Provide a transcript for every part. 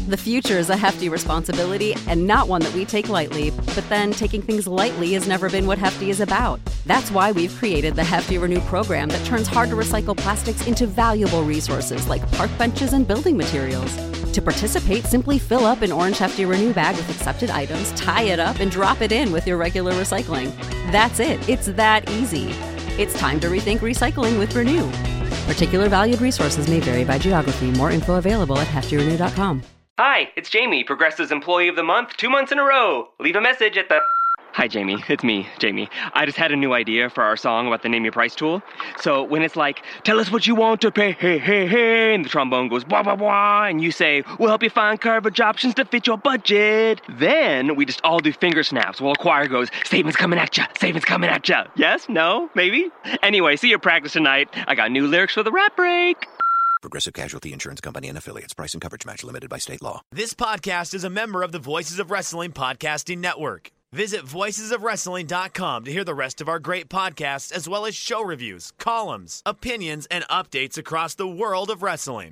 The future is a hefty responsibility and not one that we take lightly, but then taking things lightly has never been what Hefty is about. That's why we've created the Hefty Renew program that turns hard-to-recycle plastics into valuable resources like park benches and building materials. To participate, simply fill up an orange Hefty Renew bag with accepted items, tie it up, and drop it in with your regular recycling. That's it. It's that easy. It's time to rethink recycling with Renew. Particular valued resources may vary by geography. More info available at heftyrenew.com. Hi, it's Jamie, Progressive's Employee of the Month, 2 months in a row. Leave a message at the... Hi, Jamie. It's me, Jamie. I just had a new idea for our song about the Name Your Price tool. So when it's like, tell us what you want to pay, hey, hey, hey, and the trombone goes, blah, blah, blah, and you say, we'll help you find coverage options to fit your budget. Then we just all do finger snaps while a choir goes, savings coming at ya, savings coming at ya. Yes? No? Maybe? Anyway, see your practice tonight. I got new lyrics for the rap break. Progressive Casualty Insurance Company and Affiliates. Price and coverage match limited by state law. This podcast is a member of the Voices of Wrestling Podcasting Network. Visit voicesofwrestling.com to hear the rest of our great podcasts, as well as show reviews, columns, opinions, and updates across the world of wrestling.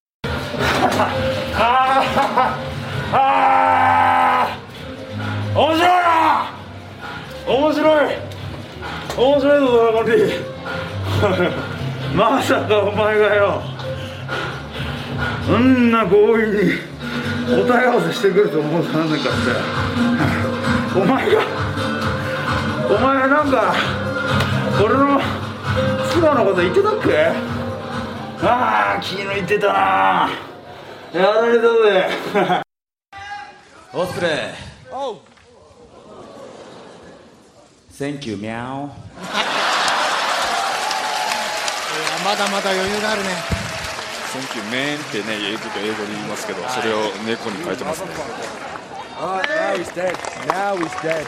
面白いな。面白い。面白いぞドラゴン D。まさかお前がよ、そんな強引に答え合わせしてくると思うとなんなかった。お前なんか俺の妻のこと言ってたっけ？ああ、昨日言ってたな。やられたぜ。オスプレイ。おう。Thank you, ミャオ。 まだまだ余裕があるね。 Thank you, man ってね、英語で言いますけど、それを猫に変えてますね。 Oh, now he's dead. Now he's dead.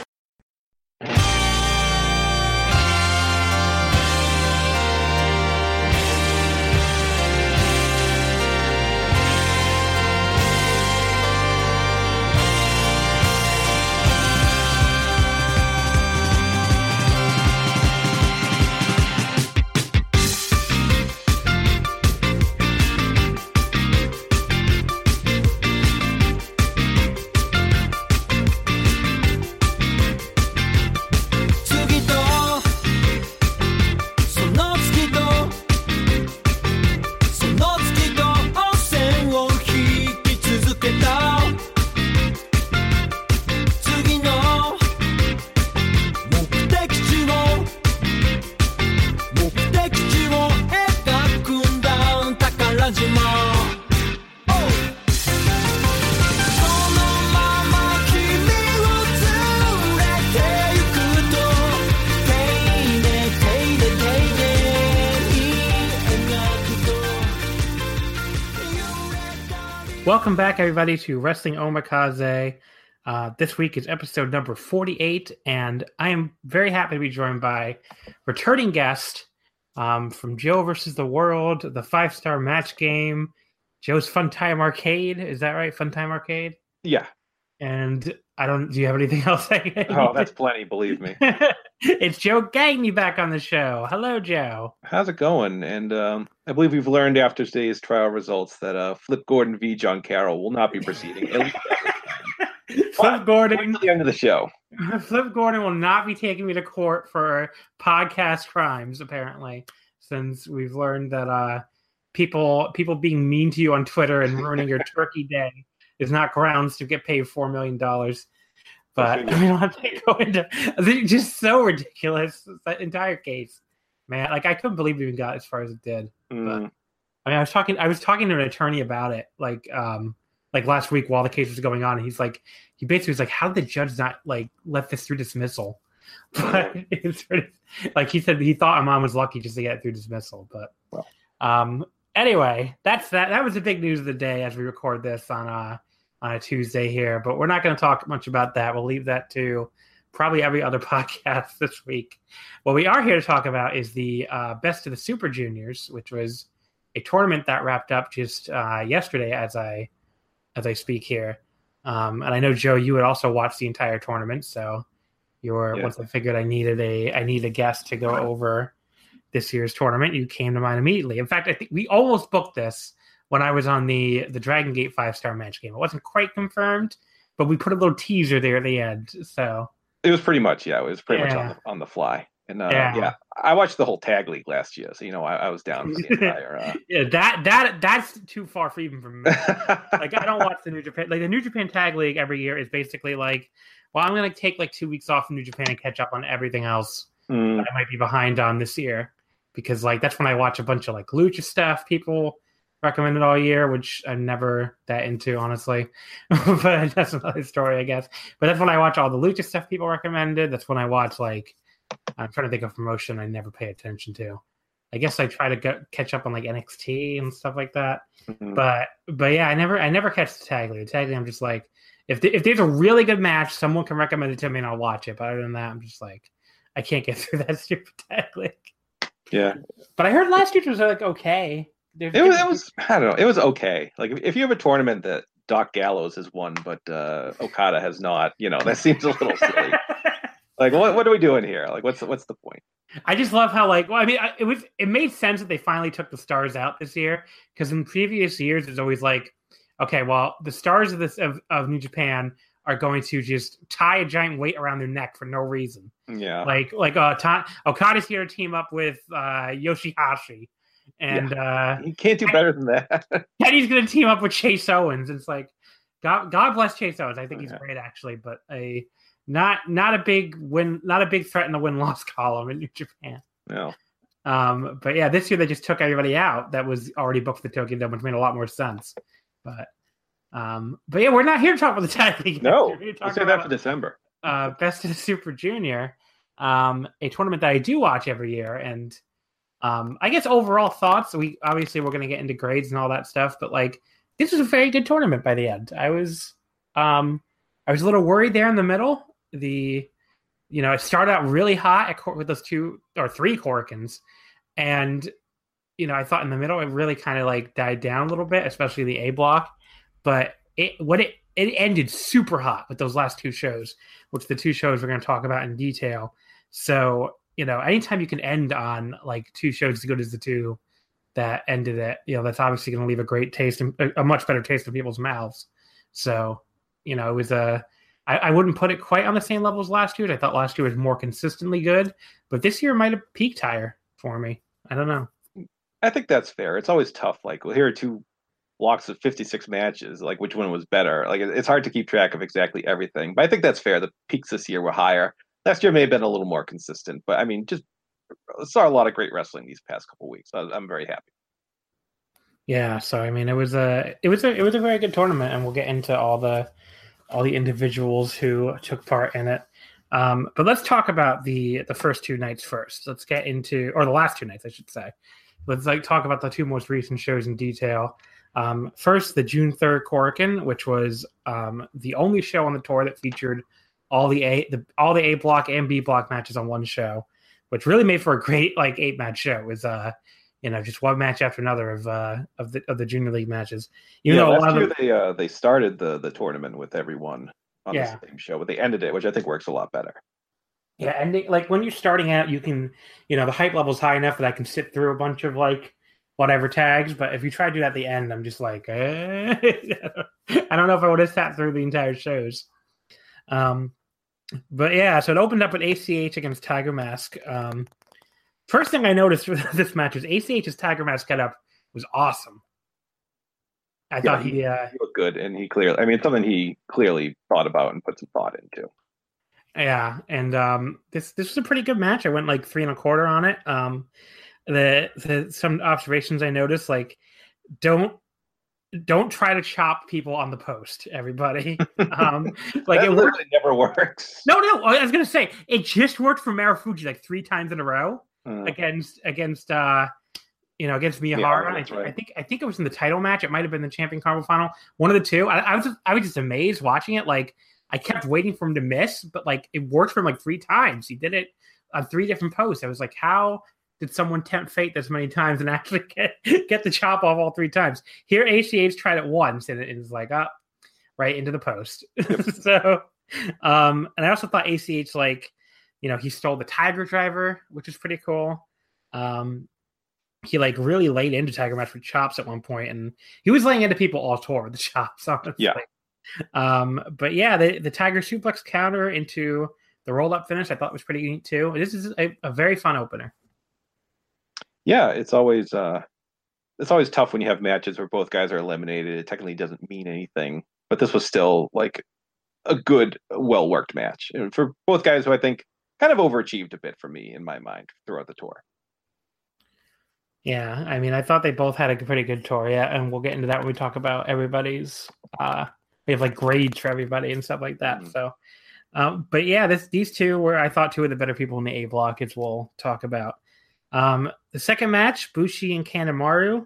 Welcome back, everybody, to Wrestling Omakase. This week is episode number 48, and I am very happy to be joined by returning guest from Joe versus the World, the 5-star match game, Joe's Fun Time Arcade. Is that right? Fun Time Arcade? Yeah. And do you have anything else? Oh, that's plenty, believe me. It's Joe Gagney back on the show. Hello, Joe. How's it going? And I believe we've learned after today's trial results that Flip Gordon v. John Carroll will not be proceeding. Flip Gordon. At the end of the show. Flip Gordon will not be taking me to court for podcast crimes, apparently, since we've learned that people being mean to you on Twitter and ruining your turkey day is not grounds to get paid $4 million. But we don't have to go into it's just so ridiculous, that entire case. Man, like I couldn't believe it even got as far as it did. But I mean, I was talking to an attorney about it, like last week while the case was going on, and he basically was like, how did the judge not let this through dismissal? But it's like he said he thought Amon was lucky just to get it through dismissal. But anyway, that was the big news of the day as we record this on a Tuesday here. But we're not going to talk much about that. We'll leave that to probably every other podcast this week. What we are here to talk about is the Best of the Super Juniors, which was a tournament that wrapped up just yesterday as I speak here. And I know, Joe, you would also watch the entire tournament, so once I figured I needed a guest to go over this year's tournament, you came to mind immediately. In fact, I think we almost booked this when I was on the Dragon Gate 5-star match game. It wasn't quite confirmed, but we put a little teaser there at the end. So it was pretty much much on the fly. And I watched the whole tag league last year, so I was down for the entire. That's too far for even from me. Like I don't watch the New Japan. Like the New Japan Tag League every year is basically like, well, I'm gonna take like 2 weeks off from New Japan and catch up on everything else that I might be behind on this year, because like that's when I watch a bunch of like lucha stuff people recommended all year, which I'm never that into, honestly. But that's another story, I guess. But that's when I watch all the lucha stuff people recommended. That's when I watch like. I'm trying to think of promotion I never pay attention to. I guess I try to catch up on like NXT and stuff like that. Mm-hmm. But yeah, I never catch the Tag League. The Tag League, I'm just like, if there's a really good match, someone can recommend it to me and I'll watch it. But other than that, I'm just like, I can't get through that stupid Tag League. Yeah. But I heard last year's was like okay. It was I don't know. It was okay. Like if you have a tournament that Doc Gallows has won, but Okada has not, that seems a little silly. Like what are we doing here? Like what's the point? I just love how it made sense that they finally took the stars out this year, because in previous years it's always like, okay, well the stars of New Japan are going to just tie a giant weight around their neck for no reason. Yeah, like Okada's here to team up with Yoshihashi, and he can't do better than that. Teddy's going to team up with Chase Owens. It's like God bless Chase Owens. I think he's great actually, but Not a big win, not a big threat in the win-loss column in New Japan. No. But yeah, this year they just took everybody out that was already booked for the Tokyo Dome, which made a lot more sense. But yeah, we're not here to talk about the Tag League. No, we'll say that for December. Best of the Super Junior, a tournament that I do watch every year, and I guess overall thoughts. We're going to get into grades and all that stuff, but like this was a very good tournament by the end. I was a little worried there in the middle. It started out really hot with those 2 or 3 Korakuens, and I thought in the middle it really kind of like died down a little bit, especially the A block. But it ended super hot with those last 2 shows, which the 2 shows we're going to talk about in detail. So anytime you can end on like 2 shows as good as the 2 that ended it, that's obviously going to leave a great taste, a much better taste in people's mouths. So. It was I wouldn't put it quite on the same level as last year. I thought last year was more consistently good, but this year might have peaked higher for me. I don't know. I think that's fair. It's always tough. Like, well, here are 2 blocks of 56 matches. Like, which one was better? Like, it's hard to keep track of exactly everything. But I think that's fair. The peaks this year were higher. Last year may have been a little more consistent. But I mean, just saw a lot of great wrestling these past couple of weeks. I'm very happy. Yeah. So I mean, it was a very good tournament, and we'll get into all the individuals who took part in it. But let's talk about the first 2 nights first. Let's get into, or the last 2 nights, I should say. Let's talk about the 2 most recent shows in detail. First, the June 3rd Korakuen, which was the only show on the tour that featured all the A block and B block matches on one show, which really made for a great 8-match show. It was just one match after another of the Junior League matches. Last year they started the tournament with everyone on the same show, but they ended it, which I think works a lot better. Yeah, ending when you're starting out, you can the hype level's high enough that I can sit through a bunch of whatever tags, but if you try to do that at the end, I'm just like, I don't know if I would have sat through the entire shows. But yeah, so it opened up with ACH against Tiger Mask. First thing I noticed with this match was ACH's Tiger Mask getup was awesome. I thought he looked good, and he clearly, it's something he clearly thought about and put some thought into. Yeah, and this was a pretty good match. I went 3 1/4 on it. Some observations I noticed, don't try to chop people on the post, everybody. That it literally never works. No, I was gonna say it just worked for Marufuji 3 times in a row against Miyahara. I think it was in the title match. It might have been the Champion Carnival final. One of the 2. I was just amazed watching it. I kept waiting for him to miss, but it worked for him 3 times. He did it on 3 different posts. I was like, how did someone tempt fate this many times and actually get the chop off all 3 times? Here, ACH tried it once, and it was right into the post. Yep. So, and I also thought ACH, he stole the Tiger Driver, which is pretty cool. he like really laid into Tiger Mask with chops at one point, and he was laying into people all tour with the chops. Honestly. Yeah. But yeah, the Tiger suplex counter into the roll up finish I thought was pretty neat too. This is a very fun opener. Yeah, it's always tough when you have matches where both guys are eliminated. It technically doesn't mean anything, but this was still like a good, well worked match, and for both guys who I think kind of overachieved a bit for me in my mind throughout the tour. Yeah, I mean, I thought they both had a pretty good tour, yeah, and we'll get into that when we talk about everybody's. We have like grades for everybody and stuff like that. So, but yeah, these two were, I thought, two of the better people in the A block, as we'll talk about. The second match, Bushi and Kanemaru.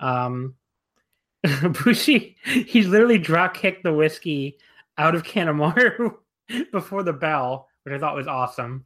Bushi, he literally drop kicked the whiskey out of Kanemaru before the bell, which I thought was awesome.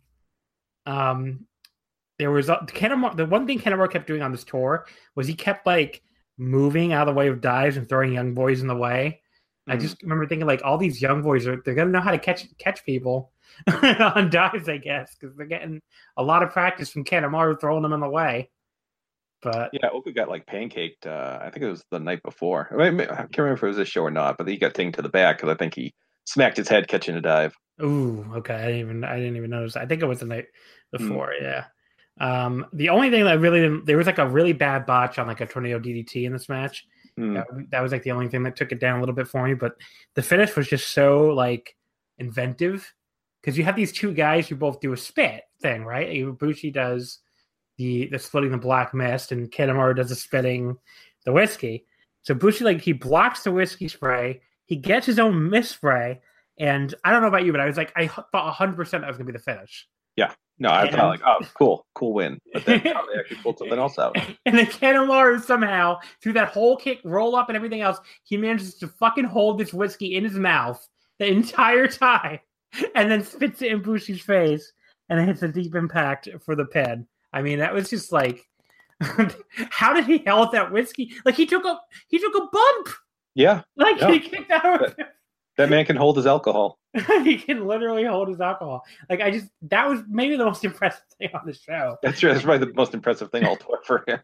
There was Kanemaru. The one thing Kanemaru kept doing on this tour was he kept like moving out of the way of dives and throwing young boys in the way. I just remember thinking like all these young boys they're gonna know how to catch people on dives, I guess, because they're getting a lot of practice from Kanemaru throwing them in the way. But yeah, Oka got like pancaked. I think it was the night before. I can't remember if it was this show or not, but he got tinged to the back because I think he smacked his head catching a dive. Ooh, okay. I didn't even notice. I think it was the night before. Yeah. The only thing that there was like a really bad botch on like a tornado DDT in this match. That was like the only thing that took it down a little bit for me. But the finish was just so like inventive because you have these two guys who both do a spit thing, right? Ibushi does the splitting the black mist, and Kanemaru does the spitting the whiskey. So Bushi, like, he blocks the whiskey spray, he gets his own mist spray, and I don't know about you, but I was like, I thought 100% that was gonna be the finish. Yeah. No, I thought like, oh, cool win. But then they actually pulled something else out. And then Kanemaru somehow, through that whole kick, roll up, and everything else, he manages to fucking hold this whiskey in his mouth the entire time, and then spits it in Bushi's face, and it hits a deep impact for the pin. I mean, that was just like, how did he hold that whiskey? Like he took a bump. Yeah. Like he kicked out. That man can hold his alcohol. He can literally hold his alcohol. Like that was maybe the most impressive thing on the show. That's true. That's probably the most impressive thing all tour for him.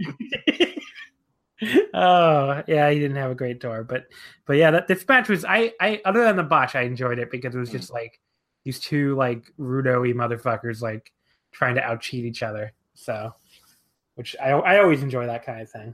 Oh yeah, he didn't have a great tour, but yeah, this match was I other than the botch, I enjoyed it because it was just like these two like rudo-y motherfuckers like trying to out cheat each other. So, which I always enjoy that kind of thing.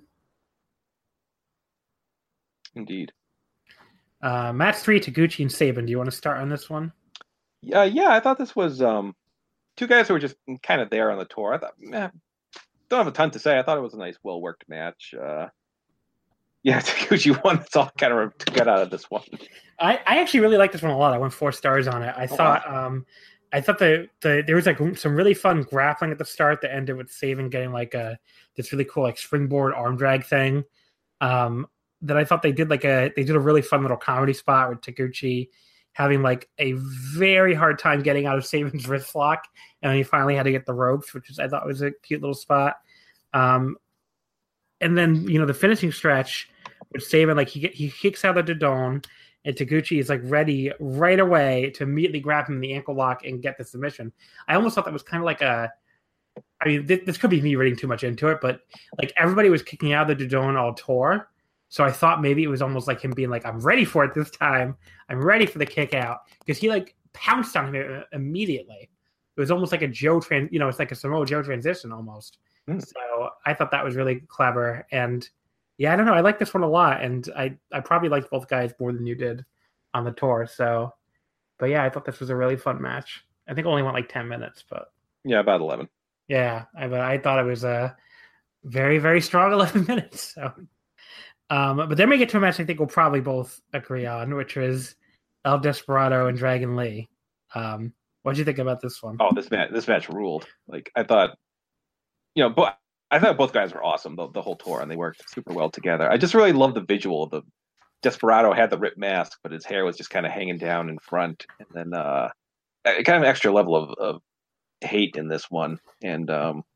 Indeed. Match 3, Taguchi and Sabin. Do you want to start on this one? Yeah, I thought this was two guys who were just kind of there on the tour. I thought, don't have a ton to say. I thought it was a nice, well-worked match. Yeah, Taguchi won. That's all kind of to get out of this one. I actually really like this one a lot. I went 4 stars on it. I thought there was like some really fun grappling at the start that ended with Sabin getting like this really cool like springboard arm drag thing. That I thought they did a really fun little comedy spot with Taguchi having like a very hard time getting out of Sabin's wrist lock, and then he finally had to get the ropes, which I thought was a cute little spot. And then the finishing stretch with Sabin, like he kicks out the Dodon, and Taguchi is like ready right away to immediately grab him in the ankle lock and get the submission. I almost thought that was kind of like this could be me reading too much into it, but like everybody was kicking out the Dodon all tour. So I thought maybe it was almost like him being like, I'm ready for it this time. I'm ready for the kick out. Because he like pounced on him immediately. It was almost like a it's like a Samoa Joe transition almost. So I thought that was really clever. And yeah, I don't know. I like this one a lot. And I probably liked both guys more than you did on the tour. So, but yeah, I thought this was a really fun match. I think it only went like 10 minutes, but. Yeah, about 11. Yeah, I thought it was a very, very strong 11 minutes. So. But then we get to a match I think we'll probably both agree on, which was El Desperado and Dragon Lee. What did you think about this one? Oh, this match ruled. Like I thought, I thought both guys were awesome the whole tour, and they worked super well together. I just really love the visual of the Desperado had the ripped mask, but his hair was just kind of hanging down in front, and then kind of an extra level of hate in this one, and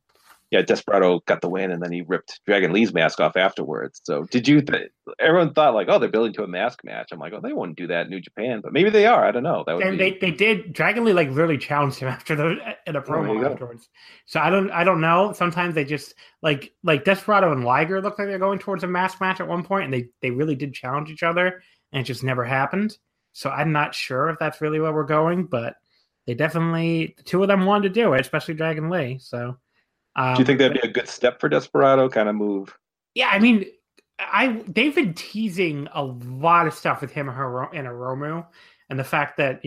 yeah, Desperado got the win, and then he ripped Dragon Lee's mask off afterwards. So did you? Everyone thought like, oh, they're building to a mask match. I'm like, oh, they wouldn't do that in New Japan, but maybe they are. I don't know. That would And be. they did. Dragon Lee like literally challenged him after in a there you promo go. afterwards. So I don't know. Sometimes they just like Desperado and Liger look like they're going towards a mask match at one point, and they really did challenge each other, and it just never happened. So I'm not sure if that's really where we're going, but they definitely, the two of them wanted to do it, especially Dragon Lee. So Do you think that'd be a good step for Desperado? Kind of move. yeah, I mean, they've been teasing a lot of stuff with him and Hiromu, and the fact that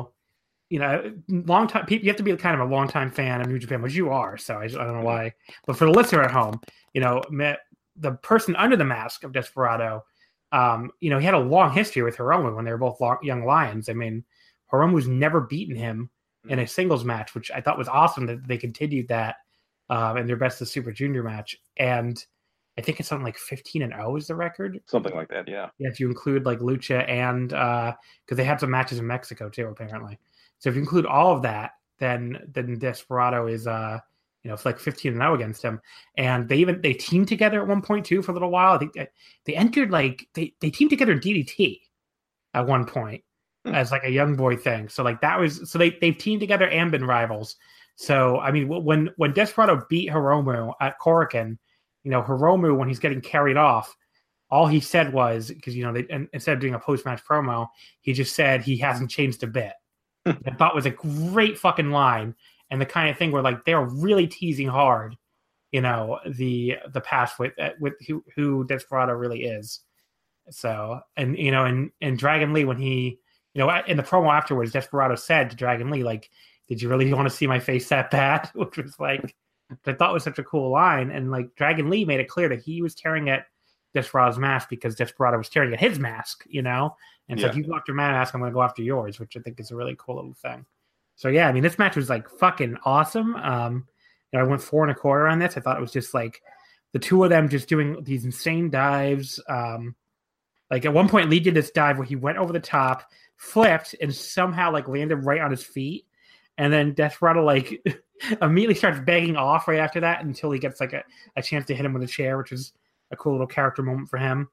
long time people, you have to be kind of a long time fan of New Japan, which you are. So I don't know why, but for the listener at home, the person under the mask of Desperado, he had a long history with Hiromu when they were both young lions. I mean, Hiromu's never beaten him in a singles match, which I thought was awesome that they continued that in their Best of Super Junior match. And I think it's something like 15-0 is the record. Something like that, yeah. Yeah, if you include like Lucha and because they had some matches in Mexico too, apparently. So if you include all of that, then Desperado is it's like 15-0 against him. And they teamed together at one point too for a little while. I think they entered like they teamed together in DDT at one point as like a young boy thing. So like that was they've teamed together and been rivals. So I mean when Desperado beat Hiromu at Korakuen, Hiromu, when he's getting carried off, all he said was, because instead of doing a post-match promo, he just said he hasn't changed a bit. I thought was a great fucking line, and the kind of thing where like they're really teasing hard, the past with who Desperado really is. So and Dragon Lee, when he in the promo afterwards, Desperado said to Dragon Lee, like, "Did you really want to see my face that bad?" Which was like, I thought was such a cool line. And like Dragon Lee made it clear that he was tearing at Desperado's mask because Desperado was tearing at his mask, and so if you go after my mask, I'm going to go after yours, which I think is a really cool little thing. So yeah, I mean, this match was like fucking awesome. I went 4 1/4 on this. I thought it was just like the two of them just doing these insane dives. Like at one point, Lee did this dive where he went over the top, flipped, and somehow like landed right on his feet. And then Desperado like immediately starts begging off right after that until he gets like a chance to hit him with a chair, which is a cool little character moment for him.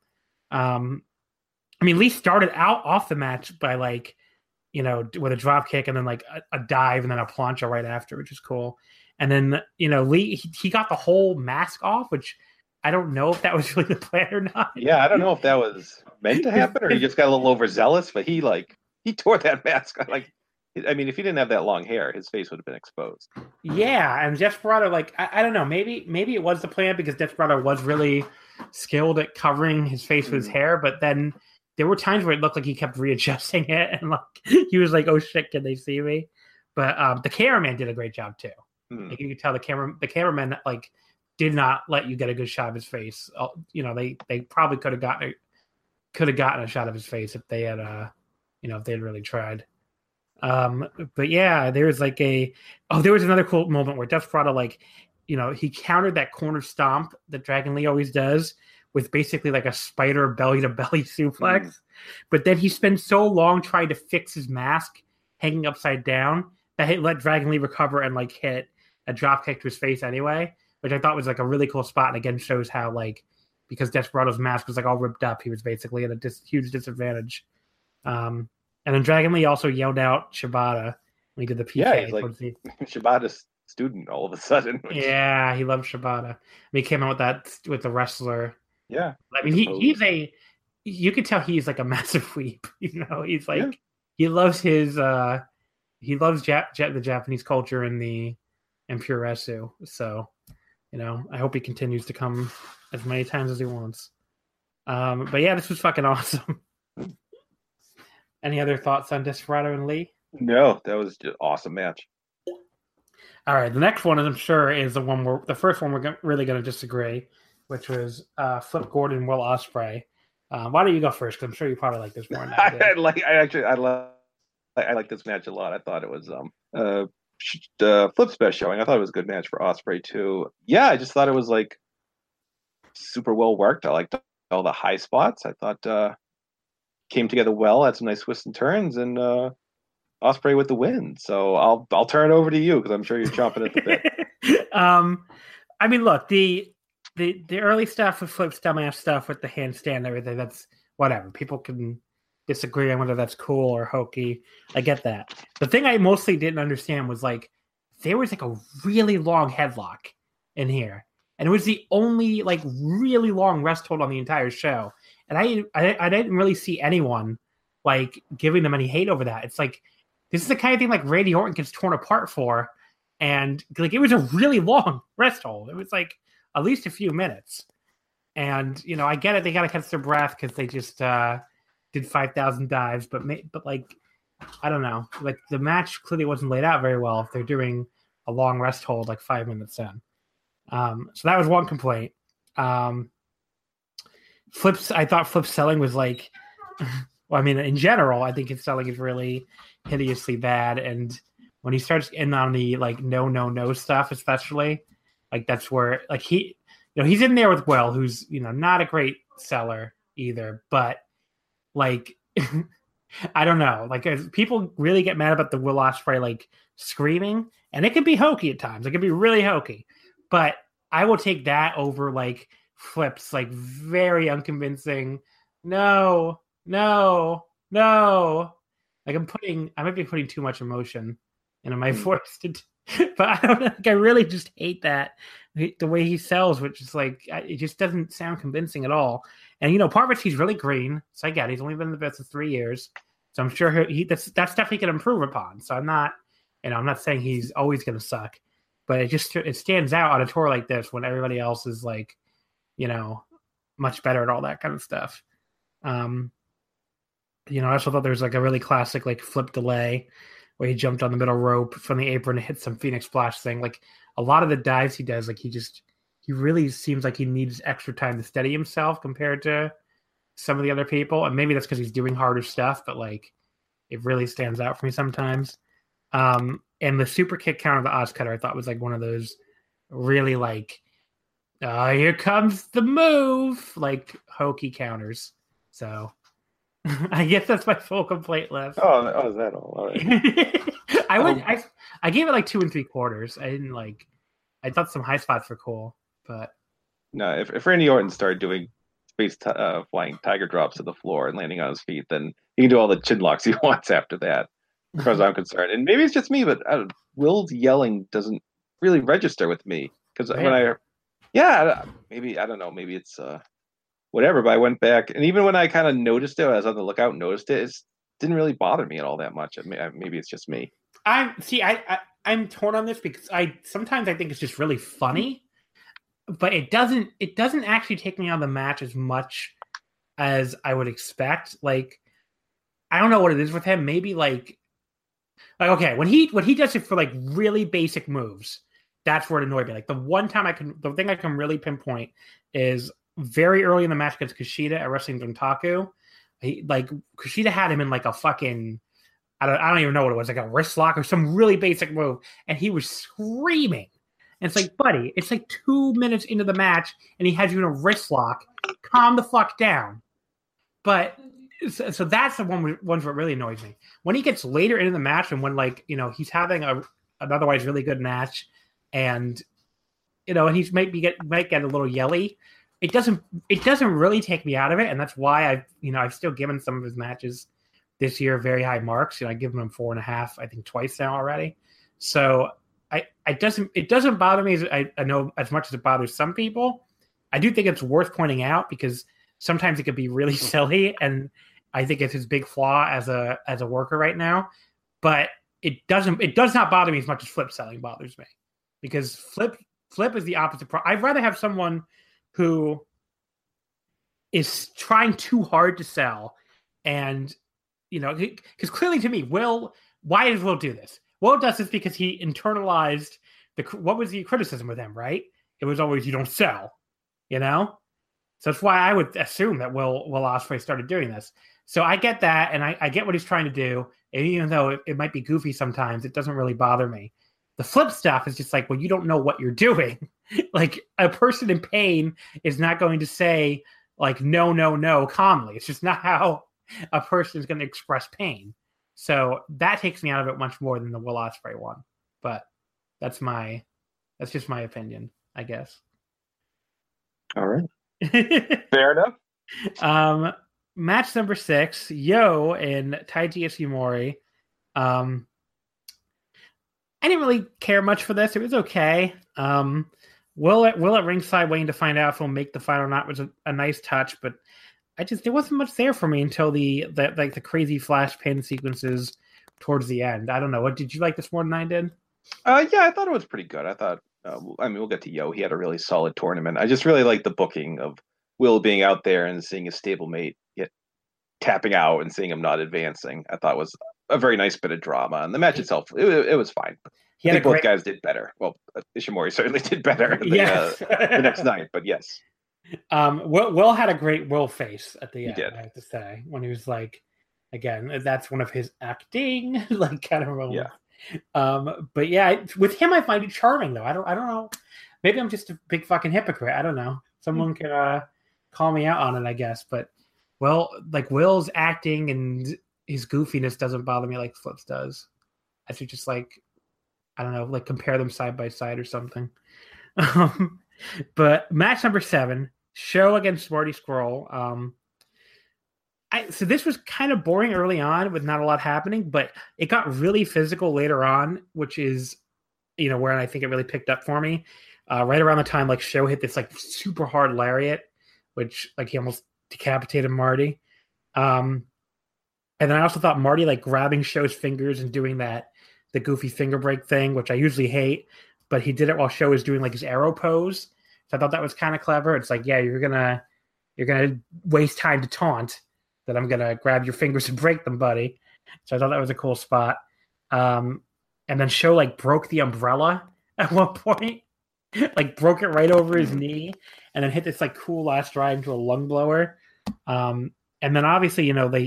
I mean, Lee started out off the match by like, with a drop kick and then like a dive and then a plancha right after, which is cool. And then, Lee, he got the whole mask off, which I don't know if that was really the plan or not. Yeah, I don't know if that was meant to happen or he just got a little overzealous, but he tore that mask. I mean, if he didn't have that long hair, his face would have been exposed. Yeah, and Desperado, like, I don't know, maybe it was the plan because Desperado was really skilled at covering his face with his hair, but then there were times where it looked like he kept readjusting it, and like he was like, "Oh shit, can they see me?" But the cameraman did a great job too. Like, you could tell the cameraman like did not let you get a good shot of his face. They probably could have gotten a shot of his face if they had if they had really tried. But yeah, there was another cool moment where Desperado, like, he countered that corner stomp that Dragon Lee always does with basically like a spider belly to belly suplex. But then he spends so long trying to fix his mask hanging upside down that he let Dragon Lee recover and like hit a drop kick to his face anyway, which I thought was like a really cool spot. And again, shows how like, because Desperado's mask was like all ripped up, he was basically at a huge disadvantage. And then Dragon Lee also yelled out Shibata when he did the PK. Yeah, he's like Shibata's student all of a sudden. Yeah, he loves Shibata. I mean, he came out with the wrestler. Yeah. I mean, you could tell he's like a massive weep. He's like, he loves his, he loves the Japanese culture and Puroresu. So, I hope he continues to come as many times as he wants. But yeah, this was fucking awesome. Any other thoughts on Desperado and Lee? No, that was just an awesome match. All right, the next one, I'm sure, is the first one we're really going to disagree, which was Flip Gordon and Will Ospreay. Why don't you go first? Because I'm sure you probably like this more than I did. I like this match a lot. I thought it was Flip's best showing. I thought it was a good match for Ospreay too. Yeah, I just thought it was like super well worked. I liked all the high spots. I thought came together well, had some nice twists and turns, and Ospreay with the win. So I'll turn it over to you because I'm sure you're chomping at the bit. I mean, look, the early stuff with Flip's dumbass stuff with the handstand and everything, that's whatever. People can disagree on whether that's cool or hokey. I get that. The thing I mostly didn't understand was like there was like a really long headlock in here. And it was the only like really long rest hold on the entire show. And I didn't really see anyone like giving them any hate over that. It's like this is the kind of thing like Randy Orton gets torn apart for. And like it was a really long rest hold. It was like at least a few minutes. And you know, I get it. They got to catch their breath because they just did 5,000 dives. But like, I don't know. Like the match clearly wasn't laid out very well if they're doing a long rest hold like 5 minutes in. So that was one complaint. I thought Flip's selling was like, well, I mean, in general, I think his selling is really hideously bad. And when he starts in on the like no stuff, especially, like that's where like he's in there with Will, who's not a great seller either, but like I don't know, like people really get mad about the Will Ospreay like screaming, and it can be hokey at times. It can be really hokey, but I will take that over like Flip's like very unconvincing. No. Like I might be putting too much emotion into my voice, but I don't know. Like, I really just hate that the way he sells, which is like it just doesn't sound convincing at all. And part of it's he's really green, so I get it. He's only been in the business 3 years, so I'm sure that's stuff he can improve upon. So I'm not saying he's always going to suck, but it stands out on a tour like this when everybody else is like, much better at all that kind of stuff. I also thought there was like a really classic like Flip delay where he jumped on the middle rope from the apron and hit some Phoenix Splash thing. Like a lot of the dives he does, like he really seems like he needs extra time to steady himself compared to some of the other people. And maybe that's because he's doing harder stuff, but like it really stands out for me sometimes. And the super kick counter of the Oz Cutter, I thought was like one of those really like, here comes the move, like hokey counters. So I guess that's my full complaint list. Oh, is that all? All right. I gave it like 2 3/4. I didn't like. I thought some high spots were cool, but no. If Randy Orton started doing space flying tiger drops to the floor and landing on his feet, then he can do all the chin locks he wants after that, as far as I'm concerned. And maybe it's just me, but Will's yelling doesn't really register with me because when maybe I don't know, maybe it's whatever, but I went back, and even when I kind of noticed it, I was on the lookout and noticed it, it didn't really bother me at all that much. Maybe it's just me. I'm torn on this because sometimes I think it's just really funny, but it doesn't actually take me on the match as much as I would expect. Like, I don't know what it is with him. Maybe like okay, when he does it for like really basic moves, that's where it annoyed me. Like the thing I can really pinpoint is very early in the match against Kushida at Wrestling Dontaku. Kushida had him in like a fucking, I don't even know what it was, like a wrist lock or some really basic move, and he was screaming. And it's like, buddy, it's like 2 minutes into the match, and he has you in a wrist lock. Calm the fuck down. But so that's the one that really annoys me. When he gets later into the match, and when he's having an otherwise really good match, and and he might get a little yelly. It doesn't really take me out of it, and that's why I've still given some of his matches this year very high marks. I've given him 4.5, I think twice now already. So it doesn't bother me I know as much as it bothers some people. I do think it's worth pointing out because sometimes it could be really silly, and I think it's his big flaw as a worker right now. But it does not bother me as much as Flip selling bothers me, because Flip is the opposite. I'd rather have someone who is trying too hard to sell, and because clearly to me, why does Will do this? Will does this because he internalized what was the criticism with him, right? It was always, you don't sell, so that's why I would assume that Will Ospreay started doing this. So I get that, and I get what he's trying to do, and even though it might be goofy sometimes, it doesn't really bother me. The Flip stuff is just like, well, you don't know what you're doing. Like, a person in pain is not going to say, like, no, calmly. It's just not how a person is going to express pain. So that takes me out of it much more than the Will Ospreay one. But that's just my opinion. I guess. All right. Fair enough. Match number 6, Yo and Taiji Ishimori. I didn't really care much for this. It was okay. Will at ringside waiting to find out if he'll make the final or not was a nice touch, but there wasn't much there for me until the crazy flash pin sequences towards the end. I don't know. What did you like this more than I did? Yeah, I thought it was pretty good. I thought, we'll get to Yo. He had a really solid tournament. I just really like the booking of Will being out there and seeing his stablemate get tapping out and seeing him not advancing. I thought was a very nice bit of drama. And the match itself, it was fine. I think both guys did better. Well, Ishimori certainly did better the next night, but yes. Will had a great Will face at the end, did. I have to say, when he was like, again, that's one of his acting, like kind of moments. Yeah. But yeah, with him, I find it charming though. I don't know. Maybe I'm just a big fucking hypocrite. I don't know. Someone could call me out on it, I guess. But Will's acting and his goofiness doesn't bother me like Flips does. I should just I don't know, compare them side by side or something. But match number 7, Show against Marty Scurll. So this was kind of boring early on with not a lot happening, but it got really physical later on, which is, where I think it really picked up for me. Right around the time Show hit this super hard lariat, which he almost decapitated Marty. And then I also thought Marty grabbing Show's fingers and doing the goofy finger break thing, which I usually hate, but he did it while Show was doing his arrow pose. So I thought that was kind of clever. It's you're gonna waste time to taunt, that I'm gonna grab your fingers and break them, buddy. So I thought that was a cool spot. And then Show broke the umbrella at one point, broke it right over his knee, and then hit this cool last drive into a lung blower. And then obviously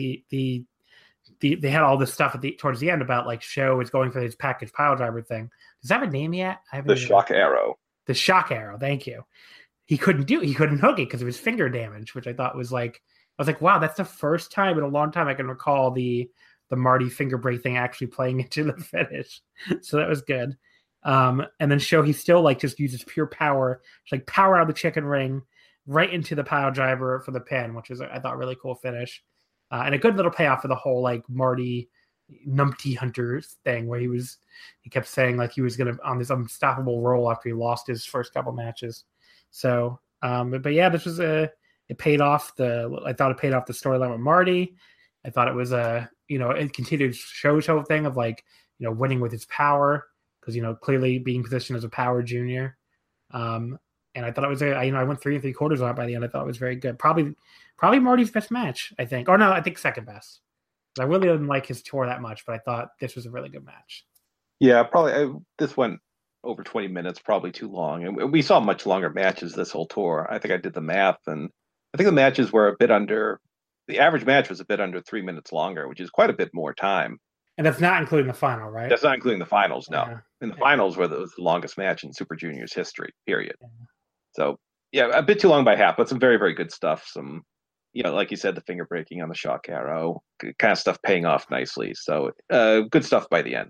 they had all this stuff towards the end about Show is going for his package pile driver thing. Does that have a name yet? The shock arrow. The shock arrow. Thank you. He couldn't hook it because of his finger damage, which I thought was I was wow, that's the first time in a long time I can recall the Marty finger break thing actually playing into the finish. So that was good. And then Show, he still just uses pure power, power out of the chicken ring right into the pile driver for the pin, which is I thought a really cool finish. And a good little payoff for the whole Marty numpty hunters thing, where he kept saying he was gonna on this unstoppable roll after he lost his first couple matches. So but yeah, this was it paid off I thought it paid off the storyline with Marty. I thought it was it continued Show's whole thing of winning with his power, because clearly being positioned as a power junior. And I thought it was I went 3 3/4 on it by the end. I thought it was very good. Probably Marty's best match, I think. Or no, I think second best. I really didn't like his tour that much, but I thought this was a really good match. Yeah, probably. This went over 20 minutes, probably too long. And we saw much longer matches this whole tour. I think I did the math, and I think the matches were a bit under. The average match was a bit under 3 minutes longer, which is quite a bit more time. And that's not including the final, right? That's not including the finals, no. Yeah. And the finals were the longest match in Super Junior's history, period. Yeah. So, yeah, a bit too long by half, but some very, very good stuff. Some, like you said, the finger breaking on the shock arrow, kind of stuff paying off nicely. So, good stuff by the end.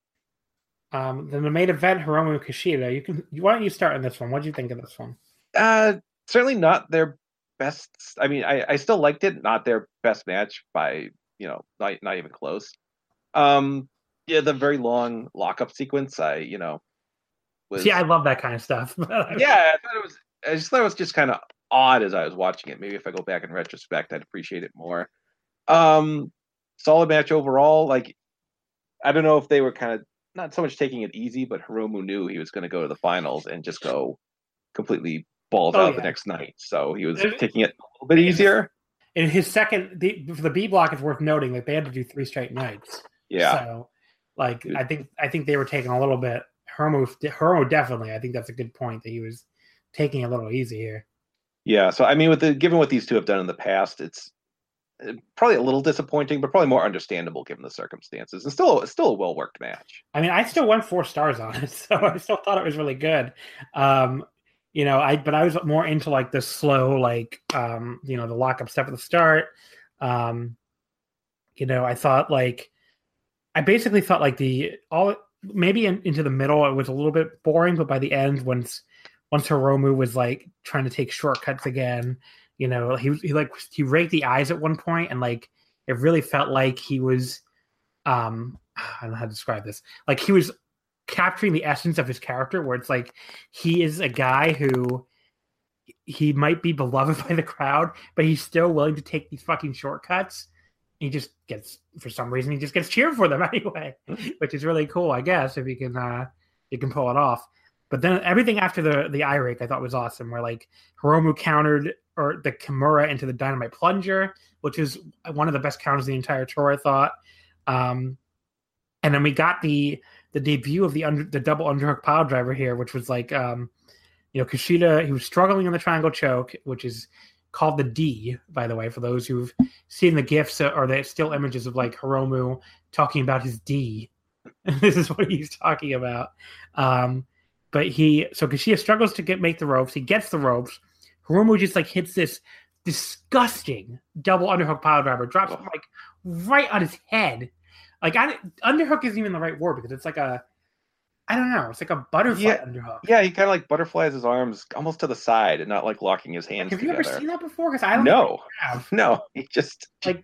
Then the main event, Hiromu Kushida. Why don't you start on this one? What did you think of this one? Certainly not their best. I mean, I still liked it. Not their best match by, not even close. Yeah, the very long lockup sequence. I love that kind of stuff. Yeah, I just thought it was just kind of odd as I was watching it. Maybe if I go back in retrospect, I'd appreciate it more. Solid match overall. I don't know if they were kind of not so much taking it easy, but Hiromu knew he was going to go to the finals and just go completely balls out the next night. So he was taking it a little bit easier. In his second, for the B block, it's worth noting that they had to do 3 straight nights. Yeah. So, I think they were taking a little bit. Hiromu definitely. I think that's a good point that he was taking a little easy here. Yeah. So I mean, given what these two have done in the past, it's probably a little disappointing, but probably more understandable given the circumstances. And still a well worked match. I mean, I still went 4 stars on it, so I still thought it was really good. But I was more into the slow, the lockup stuff at the start. I thought I basically thought maybe into the middle it was a little bit boring, but by the end, once once Hiromu was like trying to take shortcuts again, you know, he raked the eyes at one point, and like it really felt like he was, I don't know how to describe this. Like he was capturing the essence of his character, where it's like he is a guy who he might be beloved by the crowd, but he's still willing to take these fucking shortcuts. He just gets, for some reason, he just gets cheered for them anyway, which is really cool, I guess, if you can pull it off. But then everything after the eye rake I thought was awesome, where like Hiromu countered or the Kimura into the Dynamite Plunger, which is one of the best counters of the entire tour, I thought. And then we got the debut of the double underhook pile driver here, which was like, Kushida, he was struggling in the triangle choke, which is called the D, by the way, for those who've seen the GIFs or the still images of like Hiromu talking about his D. This is what he's talking about. But Kushida struggles to make the ropes. He gets the ropes. Hiromu just like hits this disgusting double underhook pile driver, drops him like right on his head. Like underhook isn't even the right word, because it's like I don't know. It's like a butterfly underhook. Yeah, he kind of like butterflies his arms almost to the side and not like locking his hands together. Have you ever seen that before? Because I don't know. No, he just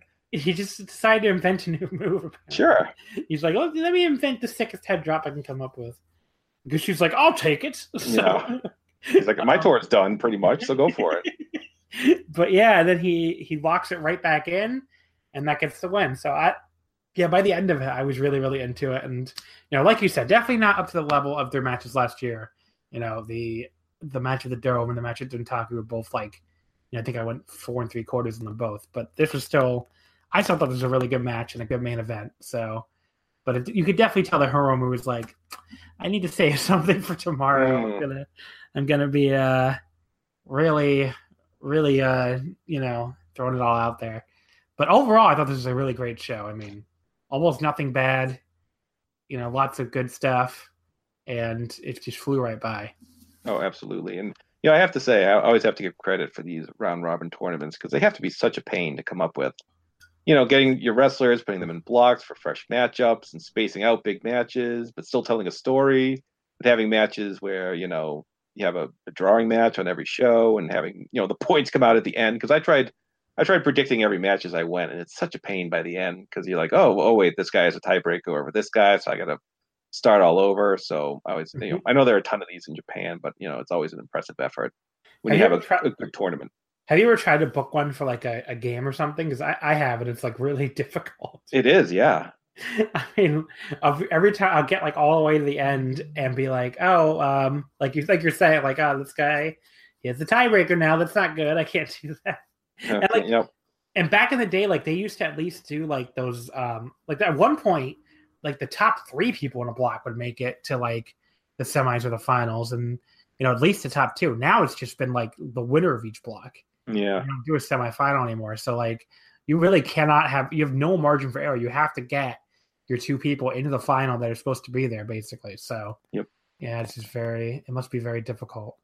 decided to invent a new move. Apparently. Sure. He's like, let me invent the sickest head drop I can come up with. Because she's like, I'll take it. So, he's like, my tour's done pretty much, so go for it. But yeah, then he locks it right back in, and that gets the win. So by the end of it, I was really, really into it. And, like you said, definitely not up to the level of their matches last year. The match at the Dome and the match at Dontaku were both like, I think I went 4 3/4 in them both. But this was still, I still thought this was a really good match and a good main event. So, but you could definitely tell that Hiromu was like, I need to save something for tomorrow. I'm gonna be really, really throwing it all out there. But overall, I thought this was a really great show. I mean, almost nothing bad, lots of good stuff, and it just flew right by. Oh, absolutely. And, I have to say, I always have to give credit for these round-robin tournaments, because they have to be such a pain to come up with. Getting your wrestlers, putting them in blocks for fresh matchups and spacing out big matches, but still telling a story, but having matches where, you have a drawing match on every show, and having, the points come out at the end. Because I tried predicting every match as I went, and it's such a pain by the end, because you're like, oh wait, this guy has a tiebreaker over this guy, so I got to start all over. So I always, I know there are a ton of these in Japan, but it's always an impressive effort when you have a good tournament. Have you ever tried to book one for like a game or something? Because I have, and it's like really difficult. It is, yeah. I mean, every time I'll get like all the way to the end and be like, like you're saying, like, this guy, he has the tiebreaker now. That's not good. I can't do that. And and back in the day, like they used to at least do like those, like at one point, like the top 3 people in a block would make it to like the semis or the finals, and at least the top 2. Now it's just been like the winner of each block. Yeah, you don't do a semifinal anymore. So like you really cannot you have no margin for error. You have to get your 2 people into the final that are supposed to be there, basically. So yeah, it's just it must be very difficult.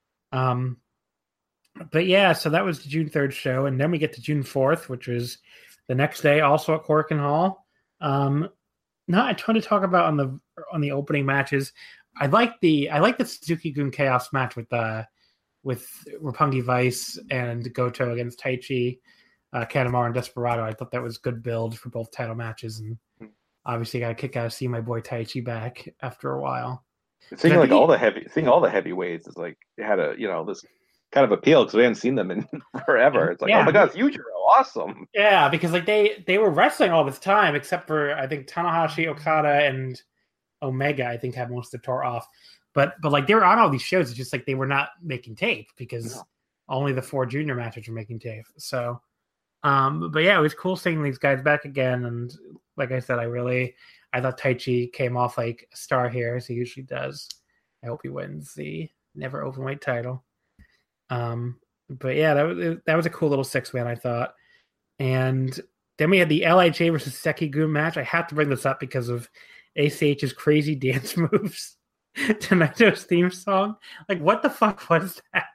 But yeah, so that was the June 3rd show, and then we get to June 4th, which is the next day, also at Korakuen Hall. I tried to talk about on the opening matches. I like the Suzuki-gun Chaos match with Roppongi Vice and Goto against Taichi, Kanemaru, and Desperado. I thought that was good build for both title matches, and obviously got a kick out of seeing my boy Taichi back after a while. Seeing all the heavyweights is like it had this kind of appeal, because we hadn't seen them in forever. It's like, oh my god, it's Yujiro, awesome. Yeah, because like they were wrestling all this time, except for I think Tanahashi, Okada, and Omega. I think had most of the tour off, but like they were on all these shows. It's just like they were not making tape, because only the 4 junior matches were making tape. So, but yeah, it was cool seeing these guys back again. And like I said, I thought Taichi came off like a star here, as he usually does. I hope he wins the never openweight title. But yeah, that was a cool little 6-man, I thought. And then we had the LIJ versus Seki-gun match. I have to bring this up because of ACH's crazy dance moves to Naito's theme song. Like, what the fuck was that?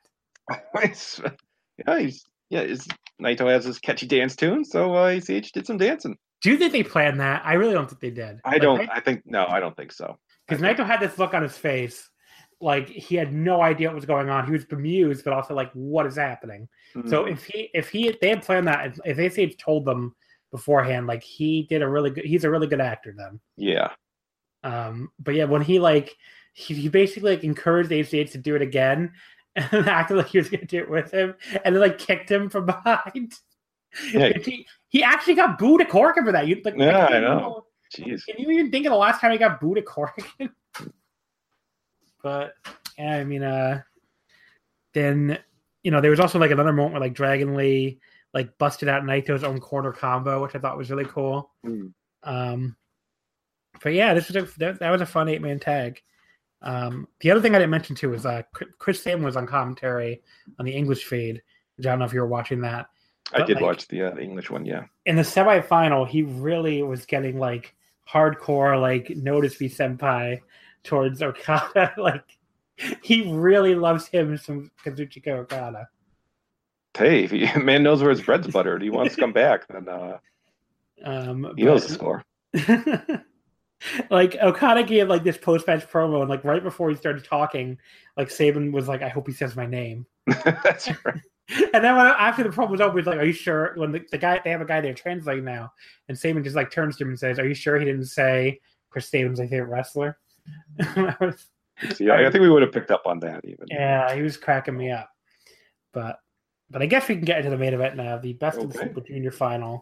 Naito has his catchy dance tune, so ACH did some dancing. Do you think they planned that? I really don't think they did. I don't think so. Because Naito had this look on his face, like he had no idea what was going on. He was bemused, but also like, what is happening? Mm-hmm. So if they had planned that, if they say told them beforehand, like he's a really good actor then. Yeah. But yeah, when he basically like encouraged HDH to do it again and acted like he was going to do it with him, and then like kicked him from behind. Yeah. He actually got booed at Corkin for that. I know. Jeez. Can you even think of the last time he got booed at Corkin? But yeah, I mean, then there was also like another moment where like Dragon Lee like busted out Naito's own corner combo, which I thought was really cool. But yeah, that was a fun 8-man tag. The other thing I didn't mention too was Chris Sabin was on commentary on the English feed. I don't know if you were watching that. I did watch the English one, yeah. In the semifinal, he really was getting like hardcore, like notice me senpai towards Okada. Like he really loves him some Kazuchika Okada. Hey, if man knows where his bread's buttered, he wants to come back, then he knows the score. Like Okada gave like this post-match promo, and like right before he started talking, like Sabin was like, "I hope he says my name." That's right. And then after the promo was over, he's like, "Are you sure?" When the guy, they have a guy there translating now, and Sabin just like turns to him and says, "Are you sure he didn't say Chris Sabin's my favorite wrestler?" Yeah, I think we would have picked up on that even. Yeah, he was cracking me up. But I guess we can get into the main event now, the Best of the Super Junior final.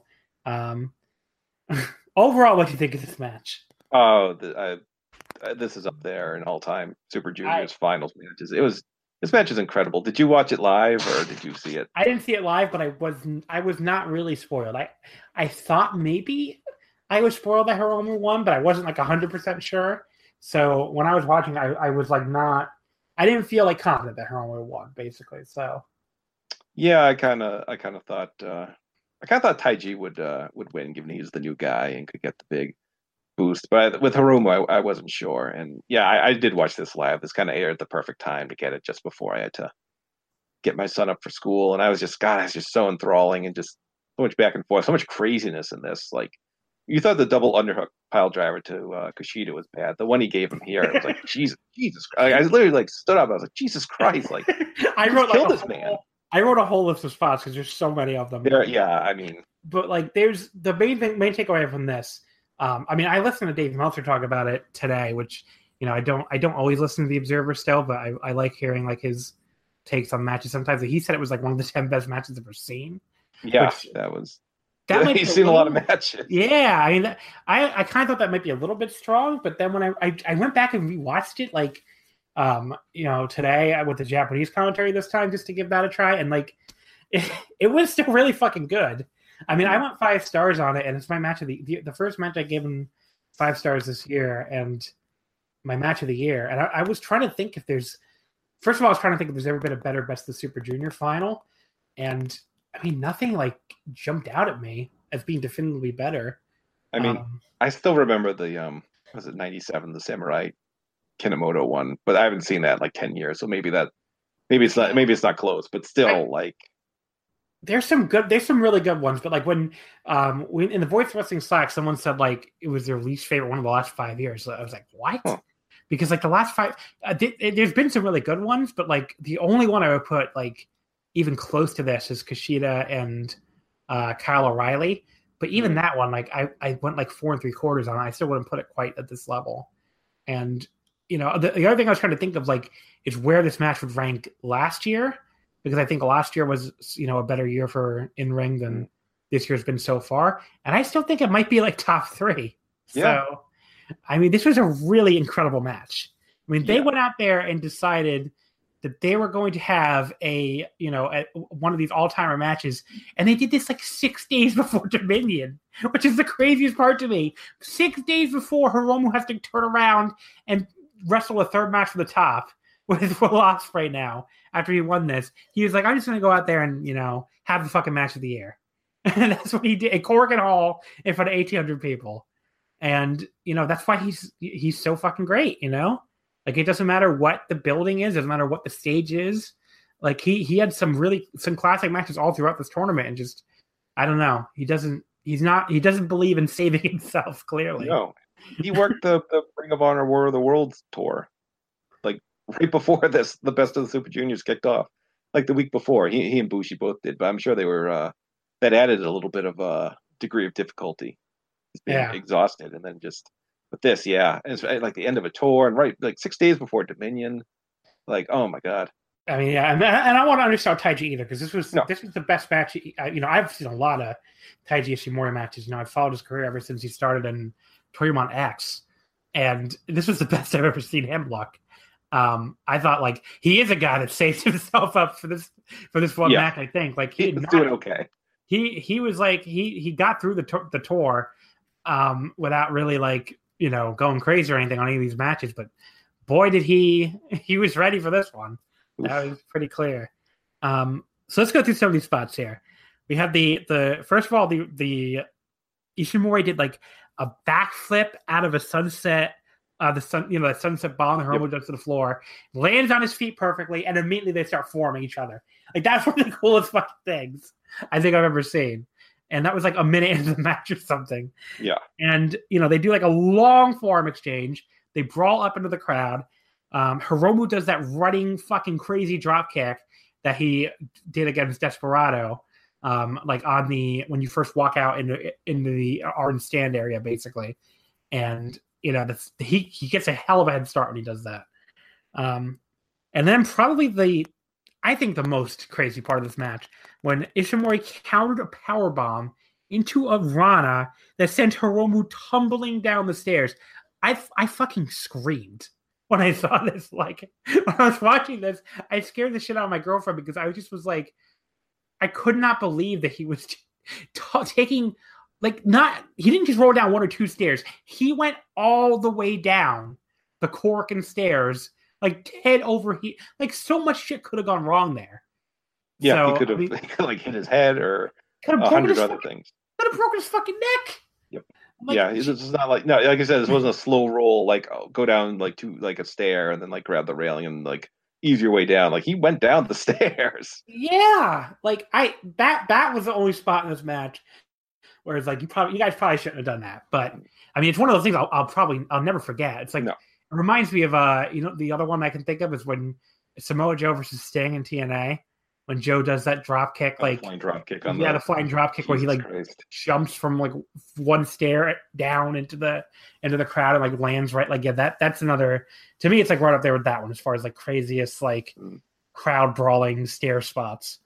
Overall, what do you think of this match? Oh, this is up there in all-time Super Juniors finals matches. This match is incredible. Did you watch it live or did you see it? I didn't see it live, but I was not really spoiled. I thought maybe I was spoiled that Hiromu won, but I wasn't like 100% sure. So when I was watching, I was like I didn't feel like confident that Hiromu won, basically. So yeah, I kind of thought Taiji would win, given he's the new guy and could get the big boost. But with Hiromu, I wasn't sure. And yeah, I did watch this live. This kind of aired at the perfect time to get it just before I had to get my son up for school. And I was just so enthralling and just so much back and forth, so much craziness in this. Like, you thought the double underhook pile driver to Kushida was bad. The one he gave him here, it was like, Jesus Christ. I literally like stood up. I was like, Jesus Christ. Like, I wrote kill this man. I wrote a whole list of spots because there's so many of them. Yeah, I mean. But like, there's the main takeaway from this. I mean, I listened to Dave Meltzer talk about it today, which, I don't always listen to the Observer still, but I like hearing like his takes on matches sometimes. He said it was like one of the 10 best matches I've ever seen. Yeah, he's seen a lot of matches. Yeah, I mean, I kind of thought that might be a little bit strong, but then when I went back and rewatched it, like, today with the Japanese commentary this time, just to give that a try, and like, it was still really fucking good. I mean, I went 5 stars on it, and it's my match of the first match I gave him 5 stars this year, and my match of the year. And I was trying to think if there's ever been a better Best of the Super Junior final, and I mean, nothing like jumped out at me as being definitively better. I mean, I still remember the was it 97, the Samurai Kinomoto one, but I haven't seen that in like 10 years, so maybe it's not close, but still like. There's some really good ones, but like when in the Voice Wrestling Slack, someone said like it was their least favorite one of the last 5 years. So I was like, what? Huh. Because like the last 5, there's been some really good ones, but like the only one I would put like even close to this is Kushida and Kyle O'Reilly. But even that one, like I went like 4 3/4 on it. I still wouldn't put it quite at this level. And the other thing I was trying to think of like is where this match would rank last year. Because I think last year was, a better year for in-ring than this year's been so far. And I still think it might be like top 3. Yeah. So, I mean, this was a really incredible match. I mean, they went out there and decided that they were going to have one of these all-timer matches. And they did this like 6 days before Dominion, which is the craziest part to me. 6 days before Hiromu has to turn around and wrestle a third match for the top with Will Ospreay now. After he won this, he was like, I'm just going to go out there and, have the fucking match of the year. And that's what he did at Corrigan Hall in front of 1,800 people. And, that's why he's so fucking great, Like, it doesn't matter what the building is. It doesn't matter what the stage is. Like, he had some classic matches all throughout this tournament. And just, I don't know. He doesn't believe in saving himself, clearly. No. He worked the Ring of Honor War of the Worlds tour. Like, right before this, the Best of the Super Juniors kicked off, like the week before. He and Bushi both did, but I'm sure they were that added a little bit of a degree of difficulty, just being exhausted, and then just with this, it's like the end of a tour, and right like 6 days before Dominion, like oh my god. I mean, and I don't want to undersell Taiji either, because this was the best match. I've seen a lot of Taiji Ishimori matches. I've followed his career ever since he started in Toryumon X, and this was the best I've ever seen him look. I thought like he is a guy that saved himself up for this one match. I think like he was doing okay. He was like he got through the tour without really like going crazy or anything on any of these matches, but boy did he was ready for this one. That was pretty clear. So let's go through some of these spots here. We have the first of all the Ishimori did like a backflip out of a sunset. The sunset bomb, Hiromu does to the floor, lands on his feet perfectly, and immediately they start forming each other. Like that's one of the coolest fucking things I think I've ever seen. And that was like a minute into the match or something. Yeah. And they do like a long forearm exchange. They brawl up into the crowd. Hiromu does that running fucking crazy drop kick that he did against Desperado, like on when you first walk out into the orange stand area, basically. And he gets a hell of a head start when he does that. And then probably I think the most crazy part of this match, when Ishimori countered a powerbomb into a Rana that sent Hiromu tumbling down the stairs. I fucking screamed when I saw this. Like, when I was watching this, I scared the shit out of my girlfriend because I just was like, I could not believe that he was taking, like, he didn't just roll down one or two stairs. He went all the way down the Korakuen stairs, like head over heel. Like, so much shit could have gone wrong there. Yeah, so, he could have like hit his head or 100 other things. Could have broken his fucking neck. Yep. Like, this is not like like I said, this wasn't a slow roll. Like go down like a stair and then like grab the railing and like ease your way down. Like he went down the stairs. Yeah, like that was the only spot in this match where it's like you guys probably shouldn't have done that. But I mean, it's one of those things I'll never forget. It's like it reminds me of the other one I can think of is when Samoa Joe versus Sting in TNA. When Joe does that drop kick, like flying drop kick the flying drop kick where he like jumps from like one stair down into the crowd and like lands right, like that's another, to me it's like right up there with that one as far as like craziest like crowd brawling stair spots.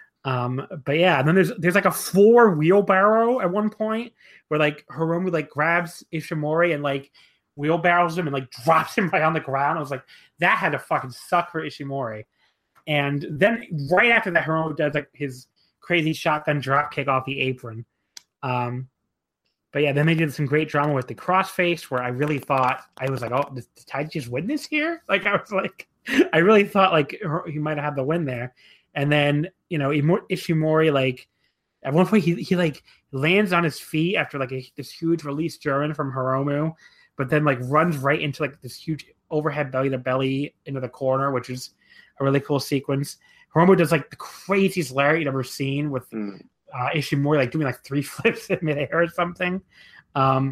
But yeah, and then there's like a floor wheelbarrow at one point where like Hiromu like grabs Ishimori and like wheelbarrows him and like drops him right on the ground. I was like, that had to fucking suck for Ishimori. And then right after that, Hiromu does like his crazy shotgun drop kick off the apron. But yeah, then they did some great drama with the crossface where I really thought, I was like, oh, did Taiji just win this here? Like, I was like, I really thought like he might have had the win there. And then, Ishimori, like, at one point he like lands on his feet after like this huge release German from Hiromu, but then like runs right into like this huge overhead belly to belly into the corner, which is a really cool sequence. Hiromu does like the craziest lariat you've ever seen with Ishimori like doing like 3 flips in midair or something. But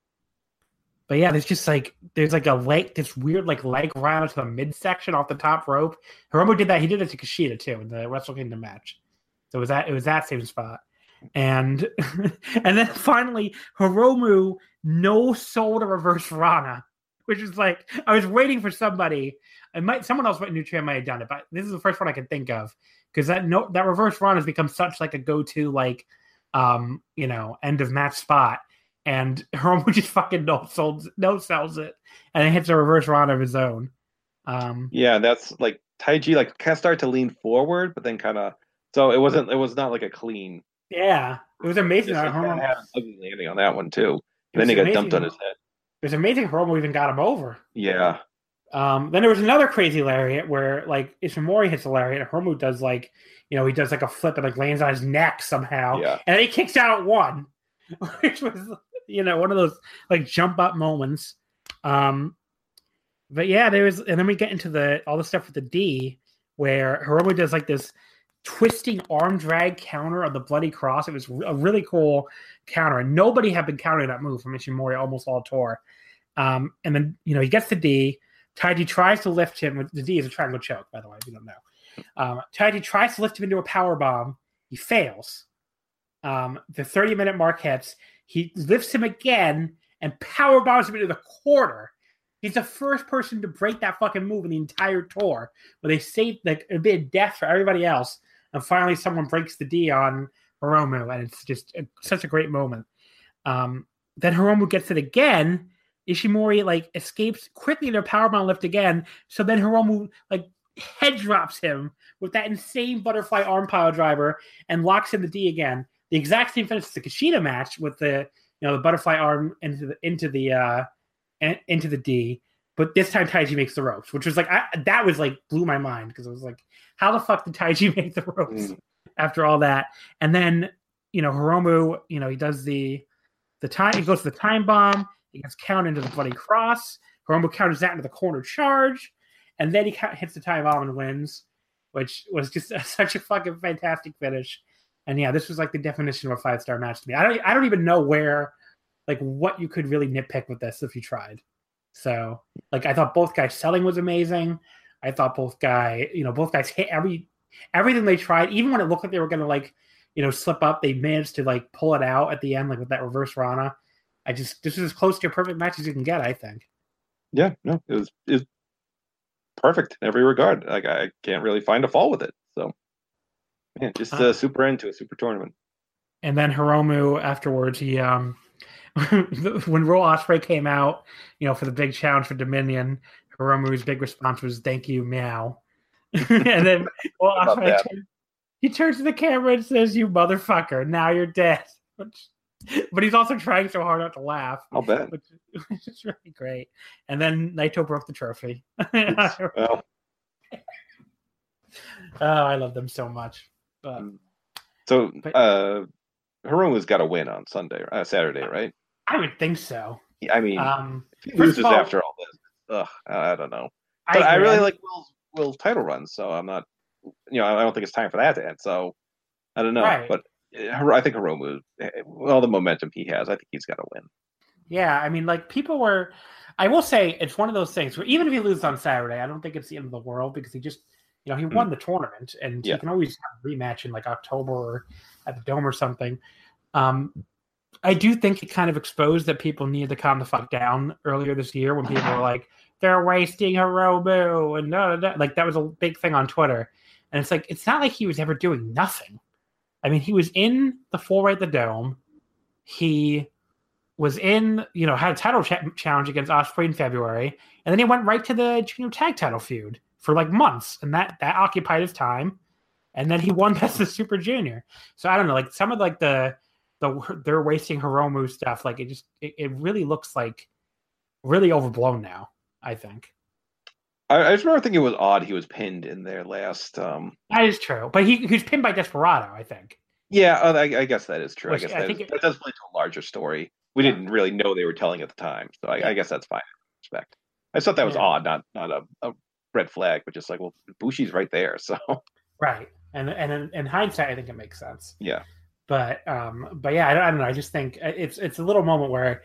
yeah, there's like a leg, this weird like leg round to the midsection off the top rope. Hiromu did that. He did it to Kushida too in the Wrestle Kingdom match. So it was that same spot. And and then finally Hiromu no-sold a reverse Rana, which is like, I was waiting for somebody. Someone else in New Japan might have done it, but this is the first one I can think of because that reverse run has become such like a go-to like end of match spot, and Hiromu just fucking no sells it and then hits a reverse run of his own. Yeah, that's like Taiji like kind of started to lean forward, but then kind of it was not like a clean. Yeah, it was amazing. Had a ugly landing on that one too. And then he got dumped on his head. It was amazing Hiromu even got him over. Yeah. Then there was another crazy lariat where like Ishimori hits a lariat and Hiromu does like, he does like a flip and like lands on his neck somehow. Yeah. And then he kicks out at one, which was, one of those like jump up moments. But yeah, and then we get into all the stuff with the D where Hiromu does like this twisting arm drag counter on the Bloody Cross. It was a really cool counter, and nobody had been countering that move from Ishimori almost all tour. And then he gets the D, Taiji tries to lift him. The D is a triangle choke, by the way, if you don't know. Taiji tries to lift him into a power bomb. He fails. The 30-minute mark hits. He lifts him again and power bombs him into the corner. He's the first person to break that fucking move in the entire tour. Where they saved like a bit of death for everybody else, and finally someone breaks the D on Hiromu, and it's just such a great moment. Then Hiromu gets it again. Ishimori like escapes quickly to a powerbomb lift again. So then Hiromu like head drops him with that insane butterfly arm pile driver and locks in the D again. The exact same finish as the Kushida match with the the butterfly arm into the D. But this time Taiji makes the ropes, which was like that was like blew my mind because I was like, how the fuck did Taiji make the ropes after all that? And then Hiromu, he does the time. He goes to the time bomb. He gets counted into the bloody cross. Hiromu counters that into the corner charge, and then he hits the time bomb and wins, which was just such a fucking fantastic finish. And yeah, this was like the definition of a 5-star match to me. I don't even know where, like, what you could really nitpick with this if you tried. So, like, I thought both guys' selling was amazing. I thought both guys hit everything they tried, even when it looked like they were going to like, slip up. They managed to like pull it out at the end, like with that reverse Rana. This is as close to a perfect match as you can get, I think. Yeah, no, it was perfect in every regard. Like I can't really find a fault with it. So, yeah, just a super end to a super tournament. And then Hiromu afterwards, he when Will Ospreay came out, for the big challenge for Dominion, Hiromu's big response was "Thank you, meow." And then Will Ospreay he turns to the camera and says, "You motherfucker! Now you're dead." But he's also trying so hard not to laugh. I'll bet. Which is really great. And then Naito broke the trophy. Well. Oh, I love them so much. Hiromu's got to win on Saturday, right? I would think so. I mean, if he loses after all this, I don't know. But I really like Will's title run, so I'm not, I don't think it's time for that to end. So I don't know, right. But I think Hiromu, all the momentum he has, I think he's got to win. Yeah, I mean, like people were. I will say it's one of those things where even if he loses on Saturday, I don't think it's the end of the world because he just, he won the tournament and he can always have a rematch in like October or at the Dome or something. I do think it kind of exposed that people needed to calm the fuck down earlier this year when people were like, they're wasting Hiromu and like that was a big thing on Twitter. And it's like, it's not like he was ever doing nothing. I mean, he was in the Full at the Dome. He was in, had a title challenge against Ospreay in February. And then he went right to the junior tag title feud for like months. And that occupied his time. And then he won Best of Super Junior. So I don't know, like some of like they're wasting Hiromu stuff. Like it really looks like really overblown now, I think. I just remember thinking it was odd he was pinned in their last. That is true, but he was pinned by Desperado, I think. Yeah, I guess that is true. Which I guess that does play to a larger story. We didn't really know they were telling at the time, so I guess that's fine. Respect. I just thought that was odd, not a red flag, but just like, well, Bushi's right there, so. Right, and in hindsight, I think it makes sense. Yeah. But yeah, I don't know. I just think it's a little moment where,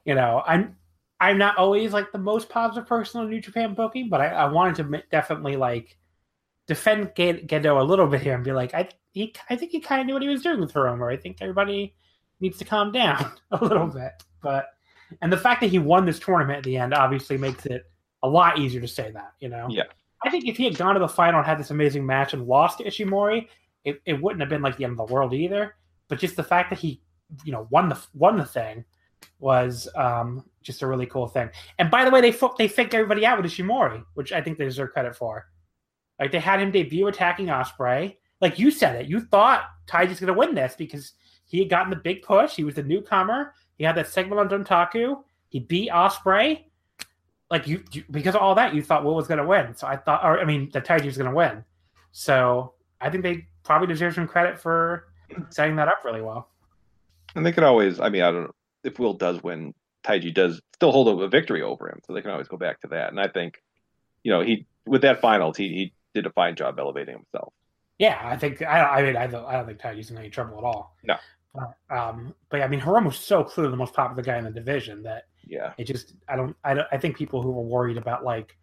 I'm not always like the most positive person on New Japan booking, but I wanted to definitely like defend Gendo a little bit here and be like, I think he kind of knew what he was doing with Hiromu. I think everybody needs to calm down a little bit. And the fact that he won this tournament at the end obviously makes it a lot easier to say that, Yeah. I think if he had gone to the final and had this amazing match and lost to Ishimori, it wouldn't have been like the end of the world either. But just the fact that he, won the thing was just a really cool thing. And by the way, they faked everybody out with Ishimori, which I think they deserve credit for. Like they had him debut attacking Ospreay. Like you said it, you thought Taiji's going to win this because he had gotten the big push. He was the newcomer. He had that segment on Dontaku. He beat Ospreay. Like you because of all that, you thought Will was going to win. So that Taiji was going to win. So I think they probably deserve some credit for setting that up really well. And they could always, I don't know, if Will does win, Taiji does still hold a victory over him, so they can always go back to that. And I think, he with that finals, he did a fine job elevating himself. Yeah, I think I don't think Taiji's in any trouble at all. No. But Hiromu's so clearly the most popular guy in the division that it just I think people who were worried about like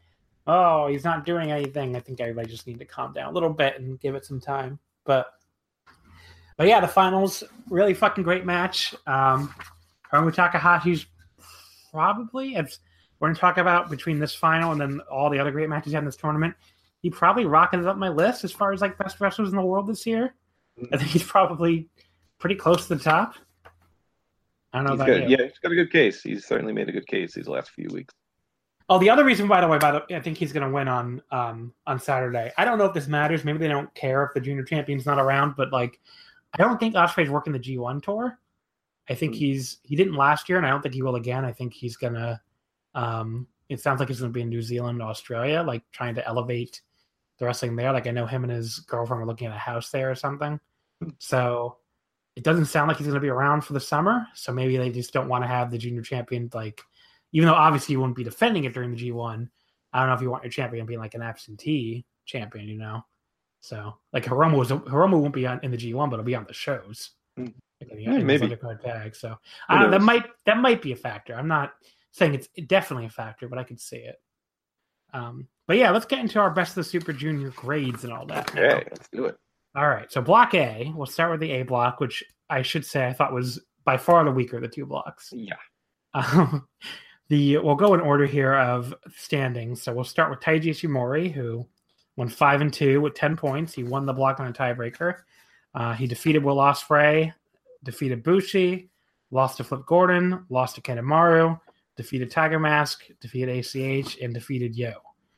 oh, he's not doing anything. I think everybody just need to calm down a little bit and give it some time. But yeah, the finals, really fucking great match. Hiromu Takahashi's probably, if we're going to talk about between this final and then all the other great matches he had in this tournament, he probably rocketed up my list as far as like best wrestlers in the world this year. I think he's probably pretty close to the top. I don't know about good. you. Yeah, he's got a good case. He's certainly made a good case these last few weeks. Oh, the other reason, by the way, I think he's going to win on Saturday. I don't know if this matters. Maybe they don't care if the junior champion's not around, but like, I don't think Ospreay's working the G1 tour. I think he didn't last year, and I don't think he will again. I think he's gonna. It sounds like he's gonna be in New Zealand, Australia, like trying to elevate the wrestling there. Like I know him and his girlfriend were looking at a house there or something. So it doesn't sound like he's gonna be around for the summer. So maybe they just don't want to have the junior champion, like, even though obviously you wouldn't be defending it during the G1. I don't know if you want your champion being like an absentee champion, you know. So like Hiromu won't be in the G1, but he'll be on the shows. Maybe tag. So that might be a factor. I'm not saying it's definitely a factor, but I could see it. But yeah, let's get into our best of the Super Junior grades and all that. Okay, let's do it. All right, so block A. We'll start with the A block, which I should say I thought was by far the weaker of the two blocks. Yeah. We'll go in order here of standings. So we'll start with Taiji Ishimori, who won 5-2 with 10 points. He won the block on a tiebreaker. He defeated Will Ospreay, defeated Bushi, lost to Flip Gordon, lost to Kanemaru, defeated Tiger Mask, defeated ACH, and defeated Yo.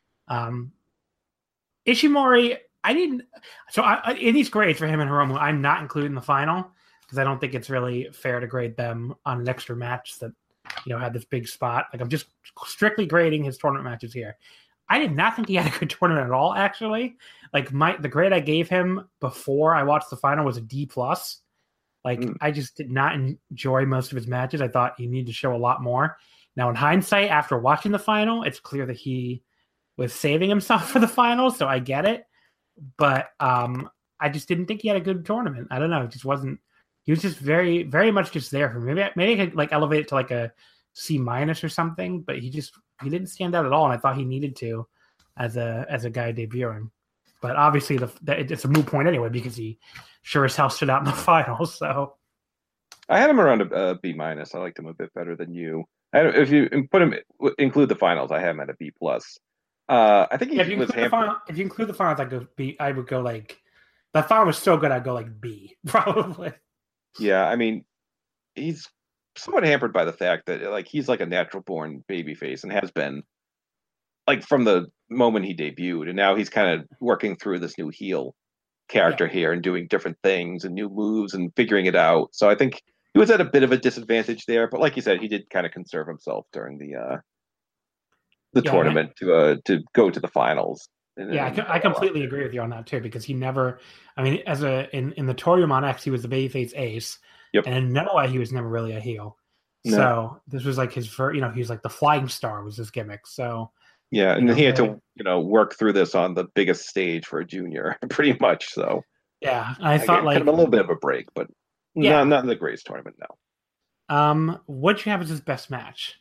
Ishimori, in these grades for him and Hiromu, I'm not including the final because I don't think it's really fair to grade them on an extra match that, you know, had this big spot. Like I'm just strictly grading his tournament matches here. I did not think he had a good tournament at all, actually. Like the grade I gave him before I watched the final was a D+. I just did not enjoy most of his matches. I thought he needed to show a lot more. Now, in hindsight, after watching the final, it's clear that he was saving himself for the final, so I get it. But I just didn't think he had a good tournament. I don't know. It just wasn't. He was just very, very much just there for me. Maybe I could like elevate it to like a C- or something. But he didn't stand out at all, and I thought he needed to as a guy debuting. But obviously, it's a moot point anyway because he sure as hell stood out in the finals. So I had him around a B-. I liked him a bit better than you. If you include the finals, I have him at a B+. I think if you include the finals, I would go like that. Final was so good, I'd go like B probably. Yeah, I mean, he's somewhat hampered by the fact that like he's like a natural born babyface and has been like from the moment he debuted, and now he's kind of working through this new heel character here and doing different things and new moves and figuring it out. So I think he was at a bit of a disadvantage there, but like you said, he did kind of conserve himself during the tournament to go to the finals. I completely agree with you on that too, because he never, I mean, in the Toryumon X, he was the babyface ace, and in Noah, he was never really a heel. No. So this was like his first, he was like the flying star was his gimmick. So yeah, and he had to work through this on the biggest stage for a junior, pretty much. So yeah, I thought like kind of a little bit of a break, but not in the greatest tournament now. What'd you have as his best match?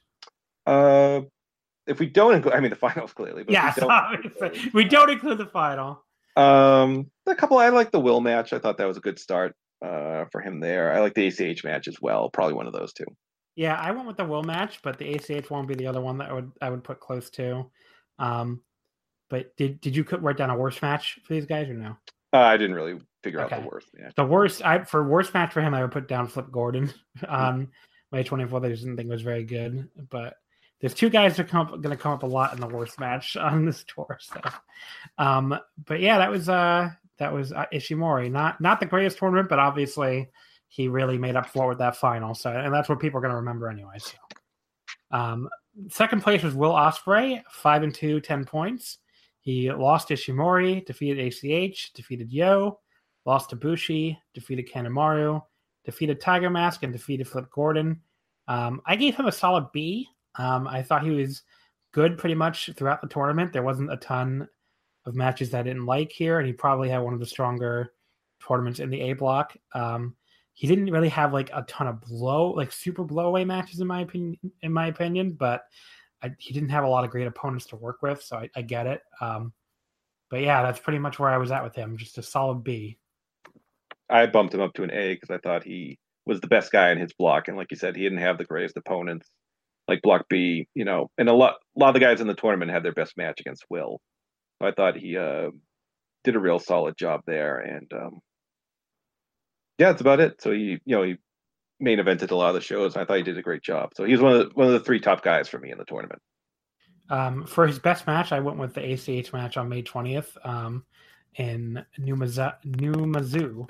If we don't include, the finals clearly. But we don't include the final. A couple. I like the Will match. I thought that was a good start for him there. I like the ACH match as well. Probably one of those two. Yeah, I went with the Will match, but the ACH one would be the other one that I would put close to. But did you write down a worst match for these guys or no? I didn't really figure out the worst match. The worst match for him, I would put down Flip Gordon on May 24th. I just didn't think it was very good, but. There's two guys that are going to come up a lot in the worst match on this tour. So, but yeah, that was Ishimori. Not the greatest tournament, but obviously he really made up for it with that final. So, and that's what people are going to remember anyway. So, second place was Will Ospreay, 5-2, 10 points. He lost to Ishimori, defeated ACH, defeated Yo, lost to Bushi, defeated Kanemaru, defeated Tiger Mask, and defeated Flip Gordon. I gave him a solid B. I thought he was good pretty much throughout the tournament. There wasn't a ton of matches that I didn't like here, and he probably had one of the stronger tournaments in the A block. He didn't really have like a ton of super blow away matches in my opinion, but he didn't have a lot of great opponents to work with, so I get it. But yeah, that's pretty much where I was at with him. Just a solid B. I bumped him up to an A because I thought he was the best guy in his block, and like you said, he didn't have the greatest opponents. Like block B, and a lot of the guys in the tournament had their best match against Will. So I thought he did a real solid job there, and yeah, that's about it. So he main evented a lot of the shows. And I thought he did a great job. So he's one of the 3 top guys for me in the tournament. For his best match, I went with the ACH match on May 20th in New Mizzou,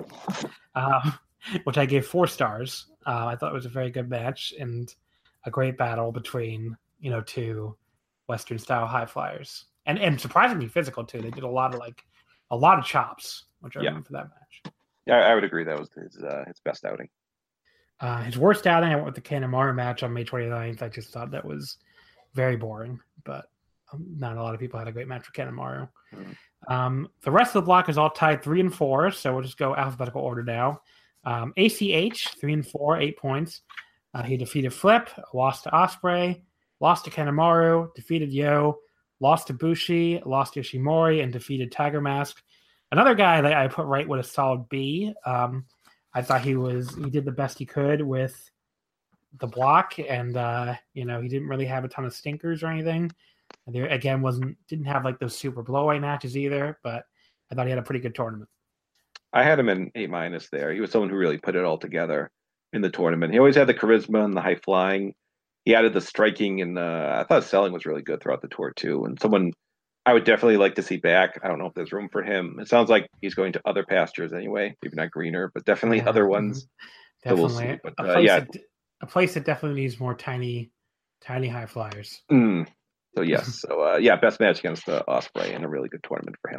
which I gave 4 stars. I thought it was a very good match and a great battle between 2 Western style high flyers, and surprisingly physical too. They did a lot of chops, which I remember for that match. Yeah, I would agree that was his best outing. His worst outing, I went with the Kanemaru match on May 29th. I just thought that was very boring, but not a lot of people had a great match for Kanemaru. The rest of the block is all tied 3 and 4, so we'll just go alphabetical order now. ACH 3 and 4, 8 points. He defeated Flip, lost to Ospreay, lost to Kanemaru, defeated Yo, lost to Bushi, lost to Ishimori, and defeated Tiger Mask. Another guy that I put right with a solid B. I thought he did the best he could with the block, and he didn't really have a ton of stinkers or anything. And there again didn't have like those super blowout matches either, but I thought he had a pretty good tournament. I had him in A- there. He was someone who really put it all together in the tournament. He always had the charisma and the high flying. He added the striking, and I thought selling was really good throughout the tour too. And someone I would definitely like to see back. I don't know if there's room for him. It sounds like he's going to other pastures anyway, maybe not greener, but definitely other ones. Definitely. So we'll see. But, a place that definitely needs more tiny high flyers. So yes. So best match against Ospreay and a really good tournament for him.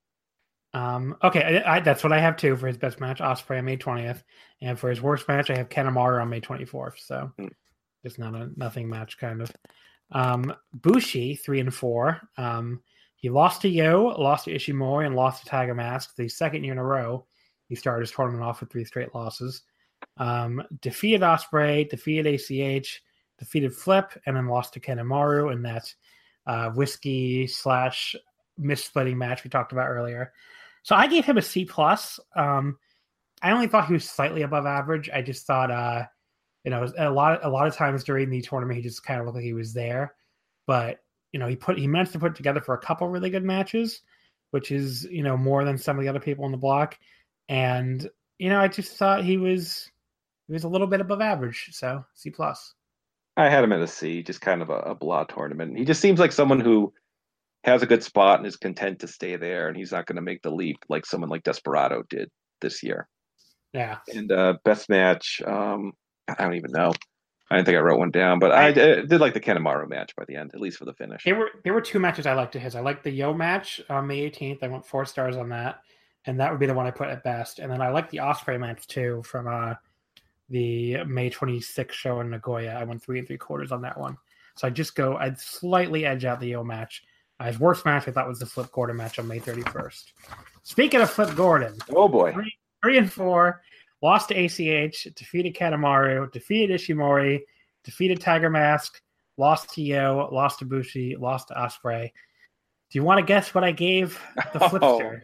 Okay, that's what I have too for his best match, Ospreay on May 20th, and for his worst match, I have Kanemaru on May 24th. So just not a nothing match kind of. Bushi 3 and 4. He lost to Yo, lost to Ishimori, and lost to Tiger Mask. The second year in a row, he started his tournament off with 3 straight losses. Defeated Ospreay, defeated ACH, defeated Flip, and then lost to Kanemaru in that whiskey / mist-splitting match we talked about earlier. So I gave him a C+. I only thought he was slightly above average. I just thought, a lot of times during the tournament, he just kind of looked like he was there. But, he managed to put together for a couple really good matches, which is, more than some of the other people on the block. And, I just thought he was a little bit above average. So C+. I had him at a C, just kind of a blah tournament. He just seems like someone who has a good spot and is content to stay there, and he's not going to make the leap like someone like Desperado did this year. Yeah. And best match, I don't even know. I didn't think I wrote one down, but I did like the Kanemaru match by the end, at least for the finish. There were 2 matches I liked of his. I liked the Yo match on May 18th. I went 4 stars on that, and that would be the one I put at best. And then I liked the Ospreay match too from the May 26th show in Nagoya. I went 3 3/4 on that one. So I'd slightly edge out the Yo match. His worst match I thought was the Flip Gordon match on May 31st. Speaking of Flip Gordon, oh boy, 3 and 4, lost to ACH, defeated Kanemaru, defeated Ishimori, defeated Tiger Mask, lost to Yo, lost to Bushi, lost to Ospreay. Do you want to guess what I gave the Flipster?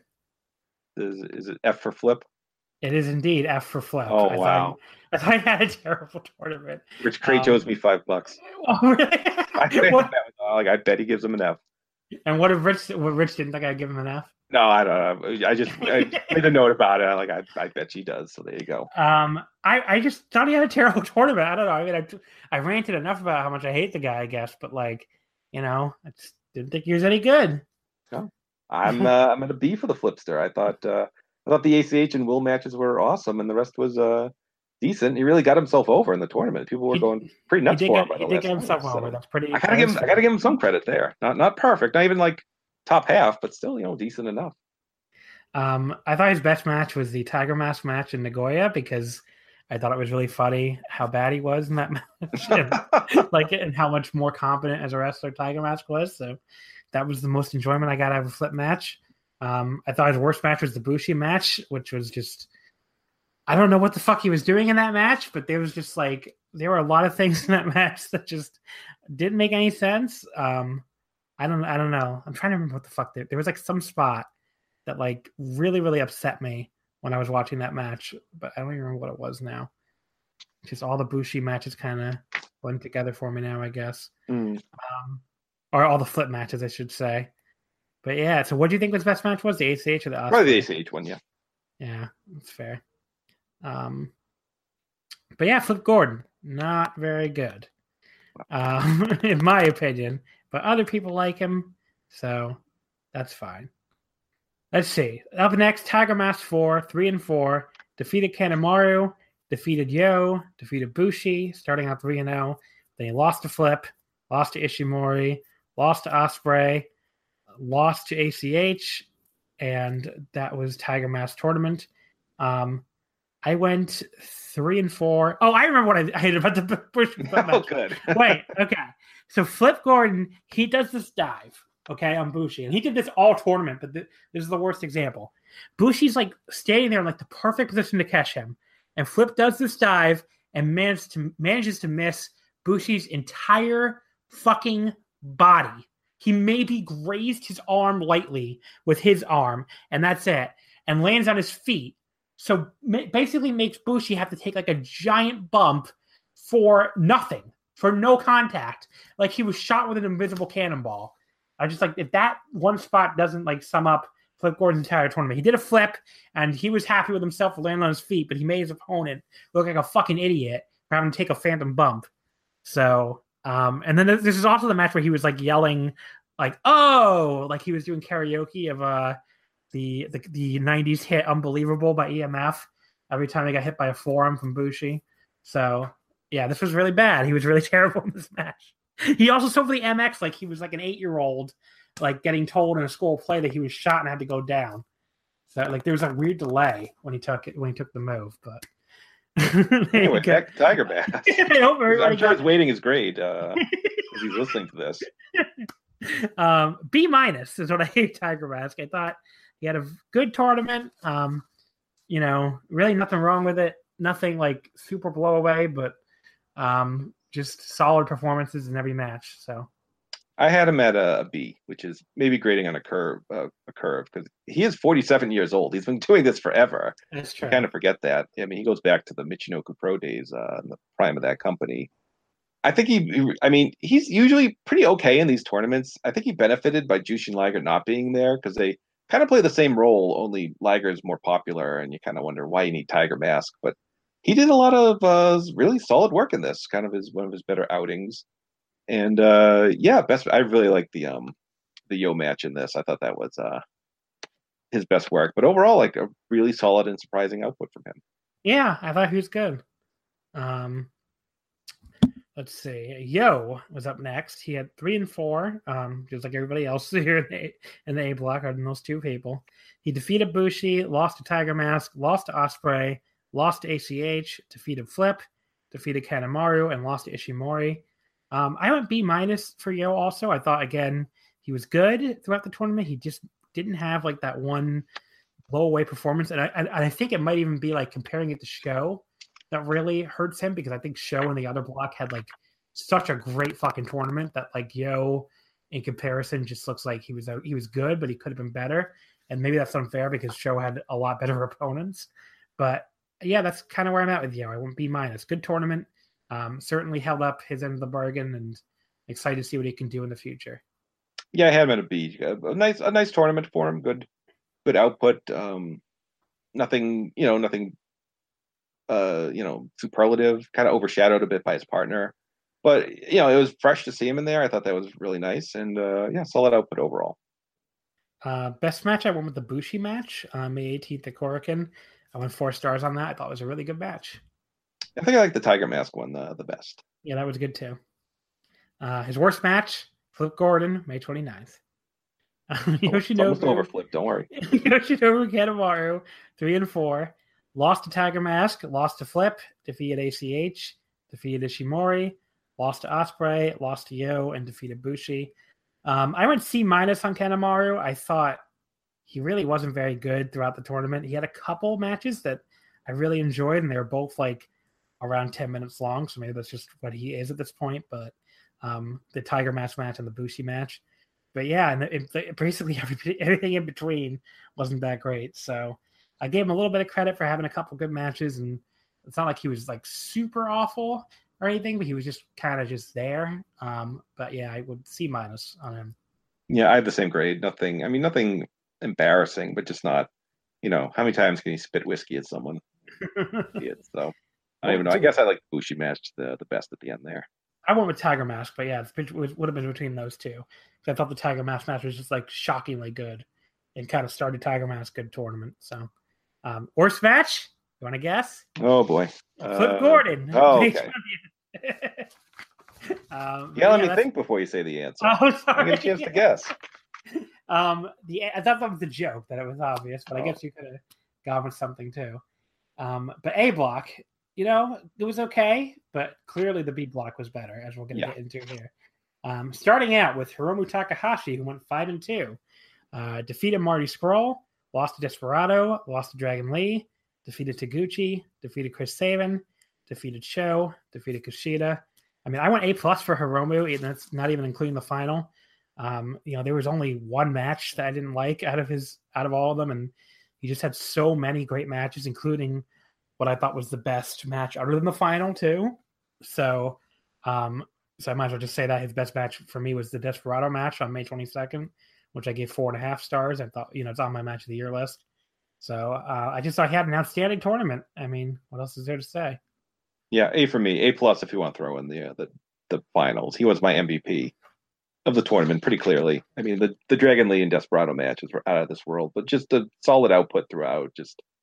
Is it F for Flip? It is indeed F for Flip. Oh, wow. I thought I had a terrible tournament. Rich Crate owes me $5. Oh, really? I bet he gives him an F. And what if Rich didn't think I'd give him an F? No, I don't know. I made a note about it. I bet she does. So there you go. I just thought he had a terrible tournament. I don't know. I mean, I ranted enough about how much I hate the guy, I guess, but I just didn't think he was any good. No, I'm at a B for the Flipster. I thought the ACH and Will matches were awesome, and the rest was decent. He really got himself over in the tournament. People were going pretty nuts for him. He did get himself over. That's pretty. I gotta give him some credit there. Not perfect, not even like top half, but still, decent enough. I thought his best match was the Tiger Mask match in Nagoya because I thought it was really funny how bad he was in that match, and how much more competent as a wrestler Tiger Mask was. So that was the most enjoyment I got out of a Flip match. I thought his worst match was the Bushi match, which was just. I don't know what the fuck he was doing in that match, but there was just there were a lot of things in that match that just didn't make any sense. I don't know. I'm trying to remember what the fuck there was like some spot that like really upset me when I was watching that match, but I don't even remember what it was now. Just all the Bushi matches kind of went together for me now, I guess. Or all the flip matches, I should say. But yeah, so what do you think the best match was? The ACH or the Ospreay? Probably the ACH one, yeah. Yeah, that's fair. But yeah, Flip Gordon, not very good, in my opinion. But other people like him, so that's fine. Let's see. Up next, Tiger Mask 4, 3-4, defeated Kanemaru, defeated Yo, defeated Bushi, starting out 3-0. Then he lost to Flip, lost to Ishimori, lost to Ospreay, lost to ACH, and that was Tiger Mask tournament. I went 3-4. Oh, I remember what I hated about the Bushi Flip match. Oh, good. Wait, okay. So Flip Gordon, he does this dive, okay, on Bushi. And he did this all tournament, but this is the worst example. Bushi's like standing there in like the perfect position to catch him. And Flip does this dive and manages to miss Bushi's entire fucking body. He maybe grazed his arm lightly with his arm, and that's it. And lands on his feet. So basically makes Bushi have to take like a giant bump for nothing. For no contact, like he was shot with an invisible cannonball. I just like if that one spot doesn't like sum up Flip Gordon's entire tournament. He did a flip and he was happy with himself for landing on his feet, but he made his opponent look like a fucking idiot for having to take a phantom bump. So, and then this is also the match where he was like yelling, like "oh," like he was doing karaoke of the '90s hit "Unbelievable" by EMF every time they got hit by a forearm from Bushi. So. Yeah, this was really bad. He was really terrible in this match. He also saw the MX like he was like an 8-year-old, like getting told in a school play that he was shot and had to go down. So like there was a weird delay when he took the move. But anyway, back to Tiger Mask. I'm sure his waiting is great as he's listening to this. B- is what I hate Tiger Mask. I thought he had a good tournament. Really nothing wrong with it. Nothing like super blow away, but just solid performances in every match. So I had him at a B, which is maybe grading on a curve because he is 47 years old. He's been doing this forever. That's true. I kind of forget that. I mean, he goes back to the Michinoku Pro days in the prime of that company. I think he's usually pretty okay in these tournaments. I think he benefited by Jushin Liger not being there because they kind of play the same role, only Liger is more popular, and you kind of wonder why you need Tiger Mask. But he did a lot of really solid work in this, kind of one of his better outings. And I really like the Yo match in this. I thought that was his best work. But overall, like a really solid and surprising output from him. Yeah, I thought he was good. Let's see. Yo was up next. He had 3-4, just like everybody else here in the A block, other than those two people. He defeated Bushi, lost to Tiger Mask, lost to Ospreay, lost to ACH, defeated Flip, defeated Kanemaru, and lost to Ishimori. I went B- for Yo also. I thought, again, he was good throughout the tournament. He just didn't have like that one blow-away performance. And I think it might even be like comparing it to Sho that really hurts him because I think Sho in the other block had like such a great fucking tournament that like Yo in comparison just looks like he was good, but he could have been better. And maybe that's unfair because Sho had a lot better opponents. But yeah, that's kind of where I'm at with Yo. I won't B-. Good tournament. Certainly held up his end of the bargain, and excited to see what he can do in the future. Yeah, I had him at a B. A nice tournament for him. Good output. Nothing superlative. Kind of overshadowed a bit by his partner, but it was fresh to see him in there. I thought that was really nice, and solid output overall. Best match, I went with the Bushi match, May 18th at Korakuen. I went 4 stars on that. I thought it was a really good match. I think I like the Tiger Mask one the best. Yeah, that was good too. His worst match, Flip Gordon, May 29th. Yoshinobu over Flip, don't worry. Yoshinobu Kanemaru, 3-4. Lost to Tiger Mask, lost to Flip, defeated ACH, defeated Ishimori, lost to Ospreay, lost to Yo, and defeated Bushi. I went C- on Kanemaru. I thought he really wasn't very good throughout the tournament. He had a couple matches that I really enjoyed, and they were both like around 10 minutes long, so maybe that's just what he is at this point. But the Tiger Mask match and the Bushi match. But yeah, and basically everything in between wasn't that great. So I gave him a little bit of credit for having a couple good matches, and it's not like he was like super awful or anything, but he was just kind of just there. But yeah, I would C- on him. Yeah, I had the same grade. Nothing embarrassing, but just not, how many times can you spit whiskey at someone? So I don't even know. I guess I like the Bushi match the best at the end there. I went with Tiger Mask, but yeah, it would have been between those two. I thought the Tiger Mask match was just like shockingly good and kind of started Tiger Mask good tournament. So, worst match? You want to guess? Oh boy, Flip Gordon. Oh, okay. Let me think before you say the answer. Oh, sorry. I get a chance to guess. I thought that was a joke that it was obvious, but I guess you could have gone with something too. But A block, it was okay, but clearly the B block was better, as we're going to get into here. Starting out with Hiromu Takahashi, who went 5-2, defeated Marty Scurll, lost to Desperado, lost to Dragon Lee, defeated Taguchi, defeated Chris Sabin, defeated Sho, defeated Kushida. I went A+ for Hiromu, and that's not even including the final. There was only one match that I didn't like out of all of them, and he just had so many great matches, including what I thought was the best match other than the final too. So I might as well just say that his best match for me was the Desperado match on May 22nd, which I gave 4.5 stars. I thought, it's on my match of the year list. So I just thought he had an outstanding tournament. What else is there to say? Yeah, A for me. A+ if you want to throw in the finals. He was my MVP of the tournament pretty clearly. The Dragon Lee and Desperado matches were out of this world, but just a solid output throughout.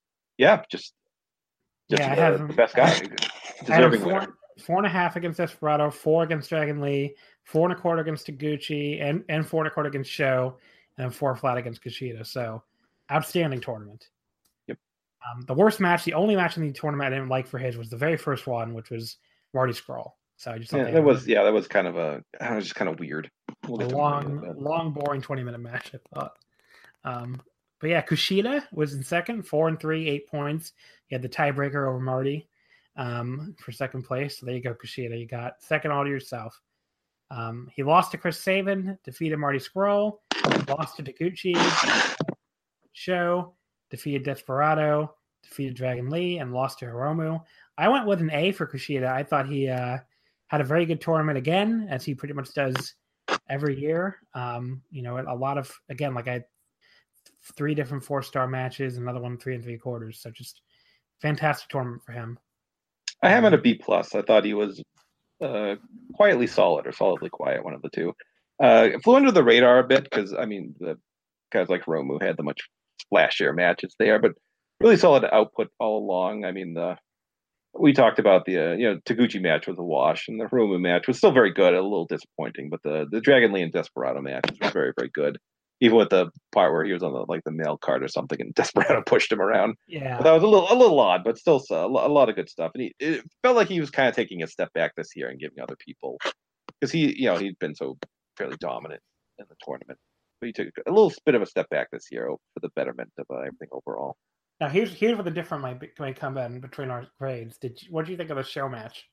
The best guy. Deserving winner. 4.5 against Desperado, 4 against Dragon Lee, 4.25 against Taguchi, and 4.25 against Sho, and then 4 flat against Kushida. So, outstanding tournament. Yep. The worst match, the only match in the tournament I didn't like for his was the very first one, which was Marty Scurll. So I just thought that was kind of just kind of weird. A long, boring 20-minute match, I thought. But yeah, Kushida was in second, 4-3, 8 points. He had the tiebreaker over Marty for second place. So there you go, Kushida. You got second all to yourself. He lost to Chris Sabin, defeated Marty Scurll, lost to Taguchi, Sho, defeated Desperado, defeated Dragon Lee, and lost to Hiromu. I went with an A for Kushida. I thought he had a very good tournament again, as he pretty much does every year. A lot of, again, like I had 3 different 4-star matches, another one 3 3/4. So just fantastic tournament for him. I have him at a B+. I thought he was quietly solid or solidly quiet, one of the two. Flew under the radar a bit because, the guys like Hiromu had the much flashier matches there, but really solid output all along. We talked about the Taguchi match was a wash, and the Hiromu match was still very good, a little disappointing, but the Dragon Lee and Desperado matches were very, very good. Even with the part where he was on the mail cart or something, and Desperado pushed him around. Yeah, but that was a little odd, but still a lot of good stuff. And it felt like he was kind of taking a step back this year and giving other people, because he'd been so fairly dominant in the tournament. But he took a little bit of a step back this year for the betterment of everything overall. Now here's where the difference might come in between our grades. What did you think of the Sho match?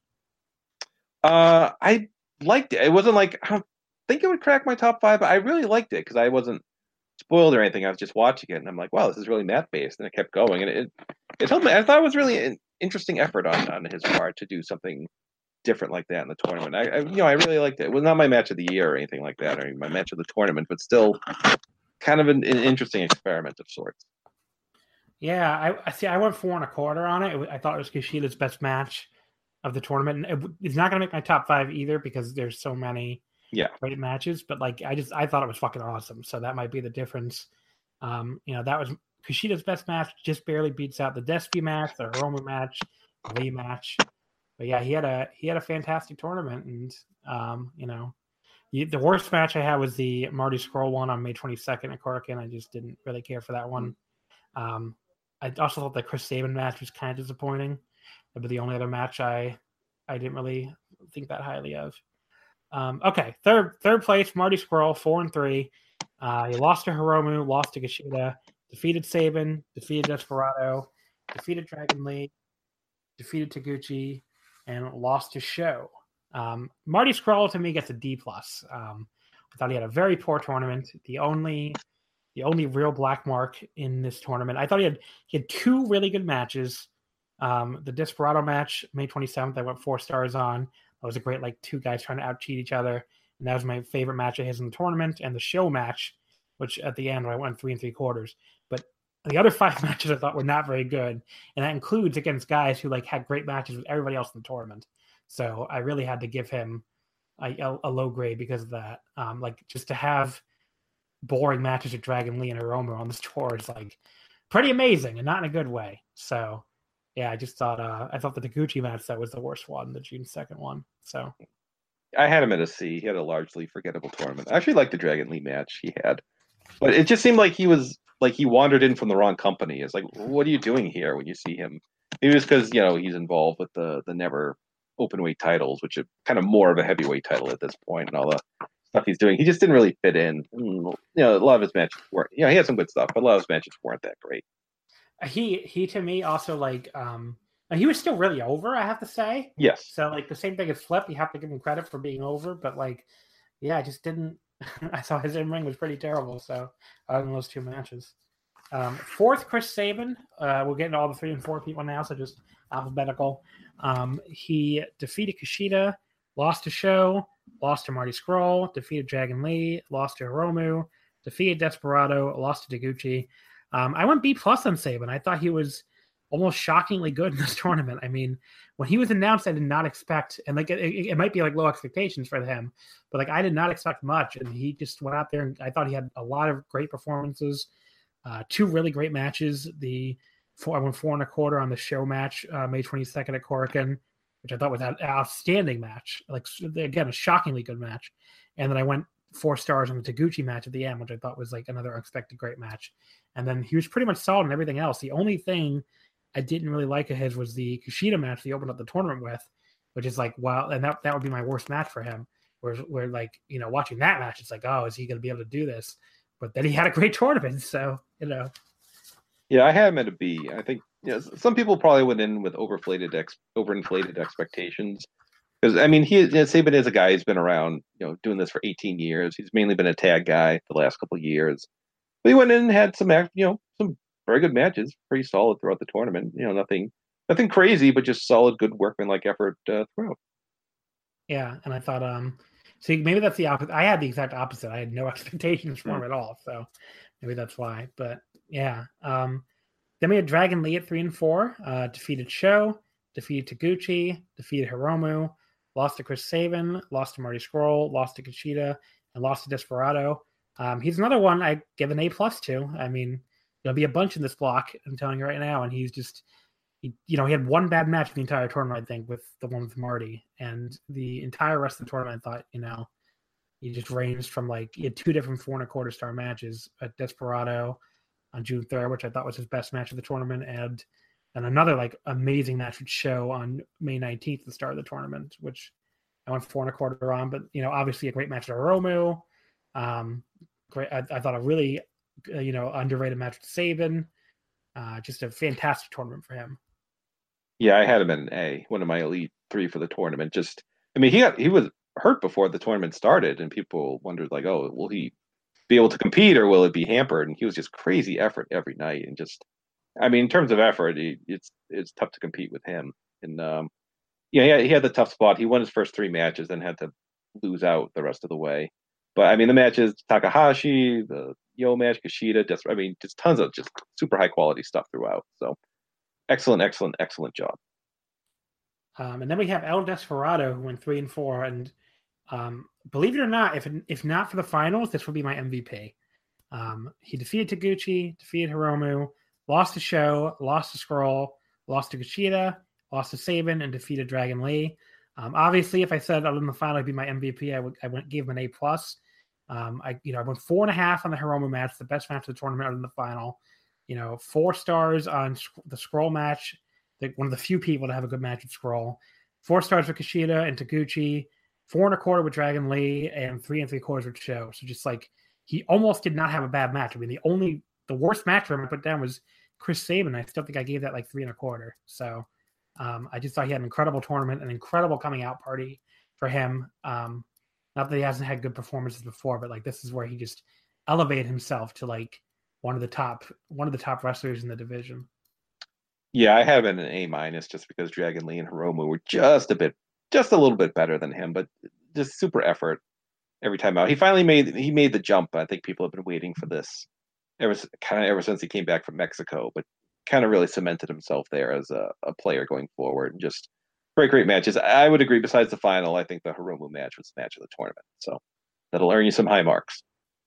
I liked it. It wasn't like I don't think it would crack my top 5, but I really liked it because I wasn't spoiled or anything. I was just watching it, and I'm like, wow, this is really mat based, and it kept going, and it helped me. I thought it was really an interesting effort on his part to do something different like that in the tournament. I really liked it. It was not my match of the year or anything like that, or my match of the tournament, but still kind of an interesting experiment of sorts. Yeah, I see. I went 4.25 on it. I thought it was Kushida's best match of the tournament. And it's not going to make my top 5 either because there's so many great matches. But I thought it was fucking awesome. So that might be the difference. That was Kushida's best match. Just barely beats out the Despy match, the Hiromu match, the Lee match. But yeah, he had a fantastic tournament. And the worst match I had was the Marty Scurll one on May 22nd at Korakuen. I just didn't really care for that one. I also thought the Chris Sabin match was kind of disappointing. But the only other match I didn't really think that highly of. Okay, third place, Marty Scurll, 4-3. He lost to Hiromu, lost to Kushida, defeated Sabin, defeated Desperado, defeated Dragon Lee, defeated Taguchi, and lost to Show. Marty Scurll to me gets a D+. I thought he had a very poor tournament. The only real black mark in this tournament. I thought he had two really good matches. The Desperado match, May 27th, I went 4 stars on. That was a great, like, two guys trying to out-cheat each other. And that was my favorite match of his in the tournament. And the Show match, which at the end I went 3 3/4. But the other 5 matches I thought were not very good. And that includes against guys who like had great matches with everybody else in the tournament. So I really had to give him a low grade because of that. Like, just to have boring matches with Dragon Lee and Hiromu on this tour is like pretty amazing, and not in a good way. So yeah, I just thought the Taguchi match that was the worst one, the June 2nd one. So I had him at a C. He had a largely forgettable tournament. I actually liked the Dragon Lee match he had, but it just seemed like he wandered in from the wrong company. It's like, what are you doing here when you see him? Maybe it's because he's involved with the never openweight titles, which are kind of more of a heavyweight title at this point, and all the stuff he's doing. He just didn't really fit in. A lot of his matches weren't. He had some good stuff, but a lot of his matches weren't that great. He to me also like he was still really over, I have to say. Yes. So like the same thing as Flip, you have to give him credit for being over, but like, yeah, I just didn't. I saw his in-ring was pretty terrible. So other than those 2 matches. 4th, Chris Sabin. We'll get into all the 3 and 4 people now, so just alphabetical. He defeated Kushida, lost to Show, lost to Marty Scurll, defeated Dragon Lee, lost to Hiromu, defeated Desperado, lost to Taguchi. I went B+ on Sabin. I thought he was almost shockingly good in this tournament. I mean, when he was announced, I did not expect, and like it might be like low expectations for him, but like I did not expect much, and he just went out there, and I thought he had a lot of great performances, 2 really great matches. I went 4 1/4 on the Show match, May 22nd at Korakuen, which I thought was an outstanding match. Like, again, a shockingly good match. And then I went 4 stars on the Taguchi match at the end, which I thought was like another unexpected great match. And then he was pretty much solid in everything else. The only thing I didn't really like of his was the Kushida match he opened up the tournament with, which is like, wow, and that would be my worst match for him. Where like, watching that match, it's like, oh, is he going to be able to do this? But then he had a great tournament, so, Yeah, I had him at a B. I think some people probably went in with overinflated expectations, because I mean, Sabin is a guy who's been around, doing this for 18 years. He's mainly been a tag guy the last couple of years, but he went in and had some very good matches, pretty solid throughout the tournament. Nothing crazy, but just solid, good workmanlike effort throughout. Yeah, and I thought, see, maybe that's the opposite. I had the exact opposite. I had no expectations for him at all, so maybe that's why. But yeah, then we had Dragon Lee at 3 and 4, defeated Show, defeated Taguchi, defeated Hiromu, lost to Chris Sabin, lost to Marty Scurll, lost to Kushida, and lost to Desperado. He's another one I give an A+ to. I mean, there'll be a bunch in this block, I'm telling you right now, and he's just, he had 1 bad match the entire tournament, I think, with the one with Marty, and the entire rest of the tournament, I thought, he just ranged from he had 2 different 4 1/4 star matches at Desperado on June 3rd, which I thought was his best match of the tournament, and another amazing match with Show on May 19th, the start of the tournament, which I went 4 1/4 on, but obviously a great match with Hiromu. Great, I thought a really underrated match with Sabin. Just a fantastic tournament for him. Yeah, I had him at an A, one of my elite 3 for the tournament. He was hurt before the tournament started, and people wondered oh, will he be able to compete or will it be hampered? And he was just crazy effort every night, and in terms of effort, it's tough to compete with him. And he had the tough spot. He won his first 3 matches, then had to lose out the rest of the way. But the matches, Takahashi, the Yo match, Kushida, just tons of just super high quality stuff throughout. So excellent job. And then we have El Desperado, who went 3 and 4, and believe it or not, if not for the finals, this would be my MVP. He defeated Taguchi, defeated Hiromu, lost to Show, lost to Scurll, lost to Kushida, lost to Sabin, and defeated Dragon Lee. Obviously, if I said other than the final would be my MVP, I would give him an A+. I went 4.5 on the Hiromu match, the best match of the tournament other than the final. 4 stars on the Scurll match, one of the few people to have a good match with Scurll. 4 stars with Kushida and Taguchi, 4 1/4 with Dragon Lee, and 3 3/4 with Show. So just he almost did not have a bad match. The worst match for him I put down was Chris Sabin. I still think I gave that 3 1/4. So I just thought he had an incredible tournament, an incredible coming out party for him. Not that he hasn't had good performances before, but like this is where he just elevated himself to like one of the top wrestlers in the division. Yeah, I have an A- just because Dragon Lee and Hiromu were just a little bit better than him, but just super effort every time out. He finally made the jump. I think people have been waiting for this ever since he came back from Mexico, but kind of really cemented himself there as a player going forward, and just great matches. I would agree. Besides the final, I think the Hiromu match was the match of the tournament. So that'll earn you some high marks.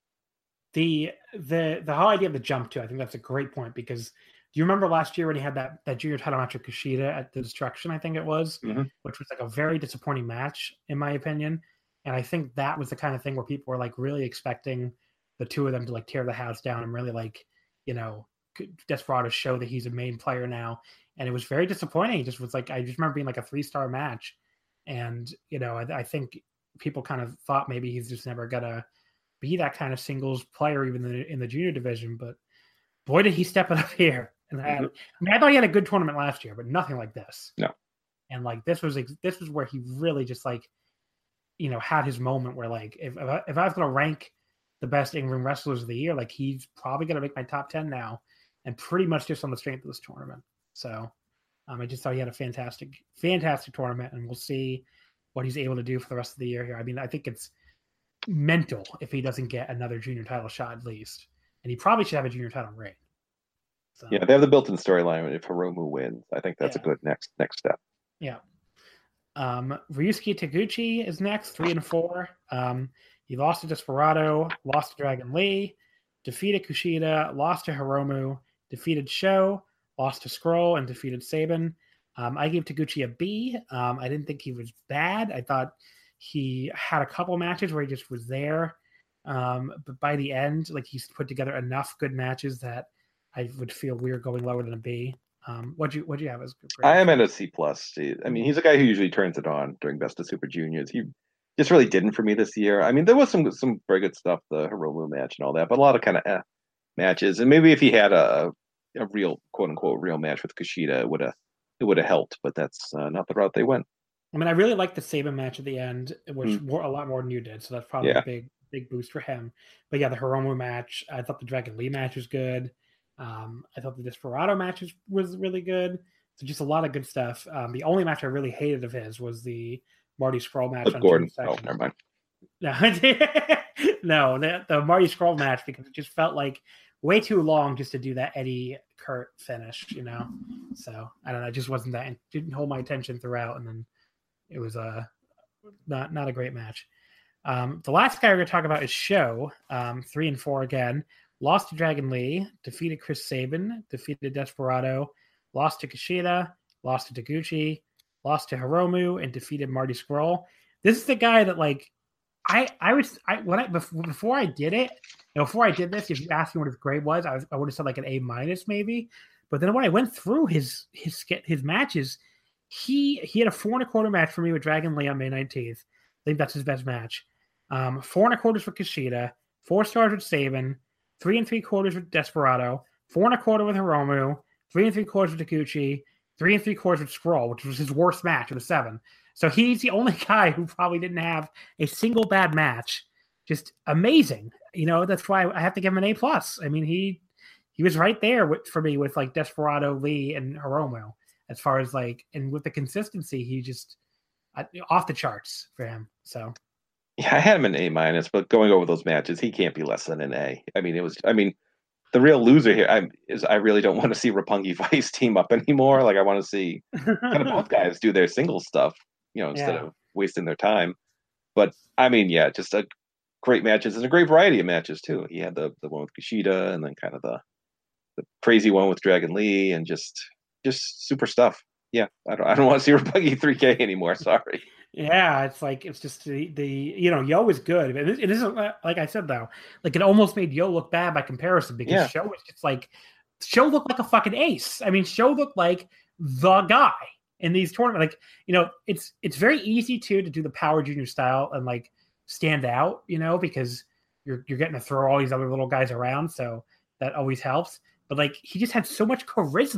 The whole idea of the jump too, I think that's a great point, because do you remember last year when he had that junior title match with Kushida at the Destruction, I think it was, which was like a very disappointing match in my opinion. And I think that was the kind of thing where people were like really expecting the two of them to like tear the house down and really like, Desperado show that he's a main player now. And it was very disappointing. It just was like, I just remember being like a 3-star match. And, I think people kind of thought maybe he's just never gonna be that kind of singles player, even in the junior division. But boy, did he step it up here. And I thought he had a good tournament last year, but nothing like this. No. And like, this was where he really just like, had his moment where like, if I was going to rank the best in-ring wrestlers of the year, like he's probably going to make my top 10 now, and pretty much just on the strength of this tournament. So I just thought he had a fantastic tournament, and we'll see what he's able to do for the rest of the year here. I mean, I think it's mental if he doesn't get another junior title shot at least, and he probably should have a junior title reign. So, yeah, they have the built-in storyline. If Hiromu wins, I think that's a good next step. Yeah. Ryusuke Taguchi is next, 3-4. He lost to Desperado, lost to Dragon Lee, defeated Kushida, lost to Hiromu, defeated Sho, lost to Scroll, and defeated Sabin. I gave Taguchi a B. I didn't think he was bad. I thought he had a couple matches where he just was there. But by the end, like he's put together enough good matches that I would feel weird going lower than a B. What'd you have as good grade? I am at a C+. I mean, he's a guy who usually turns it on during Best of Super Juniors. He just really didn't for me this year. I mean, there was some very good stuff, the Hiromu match and all that, but a lot of kind of matches. And maybe if he had a real, quote unquote, real match with Kushida, it would have helped. But that's not the route they went. I mean, I really liked the Sabin match at the end, which were a lot more than you did. So that's probably a big boost for him. But yeah, the Hiromu match, I thought the Dragon Lee match was good. I thought the Desperado match was really good. So just a lot of good stuff. The only match I really hated of his was the Marty Scurll match on Gordon. Oh, never mind. No, the Marty Scurll match, because it just felt like way too long just to do that Eddie Kurt finish, So I don't know, it just wasn't that. It didn't hold my attention throughout, and then it was not a great match. The last guy we're going to talk about is Sho, 3-4 again. Lost to Dragon Lee, defeated Chris Sabin, defeated Desperado, lost to Kushida, lost to Taguchi, lost to Hiromu, and defeated Marty Scurll. This is the guy that like before I did it, before I did this, if you asked me what his grade was, I would have said like an A- maybe. But then when I went through his matches, he had a 4.25 match for me with Dragon Lee on May 19th. I think that's his best match. 4.25 for Kushida, 4 stars with Sabin, 3.75 with Desperado, 4.25 with Hiromu, 3.75 with Taguchi, 3.75 with Scurll, which was his worst match of the 7. So he's the only guy who probably didn't have a single bad match. Just amazing. That's why I have to give him an A+. I mean, he was right there for me with like Desperado, Lee, and Hiromu as far as like, and with the consistency, he just off the charts for him. So. Yeah, I had him an A-, but going over those matches, he can't be less than an A. I mean, the real loser here is I really don't want to see Roppongi Vice team up anymore. Like I want to see kind of both guys do their single stuff, instead of wasting their time. But I mean, yeah, just a great matches and a great variety of matches too. He had the one with Kushida, and then kind of the crazy one with Dragon Lee, and just super stuff. Yeah, I don't want to see Roppongi 3K anymore. Sorry. Yeah, it's just the Yo is good. It isn't like I said though. Like it almost made Yo look bad by comparison, because Sho is just like Sho looked like a fucking ace. I mean, Sho looked like the guy in these tournaments. Like it's very easy to do the Power Junior style and like stand out, because you're getting to throw all these other little guys around, so that always helps. But like he just had so much charisma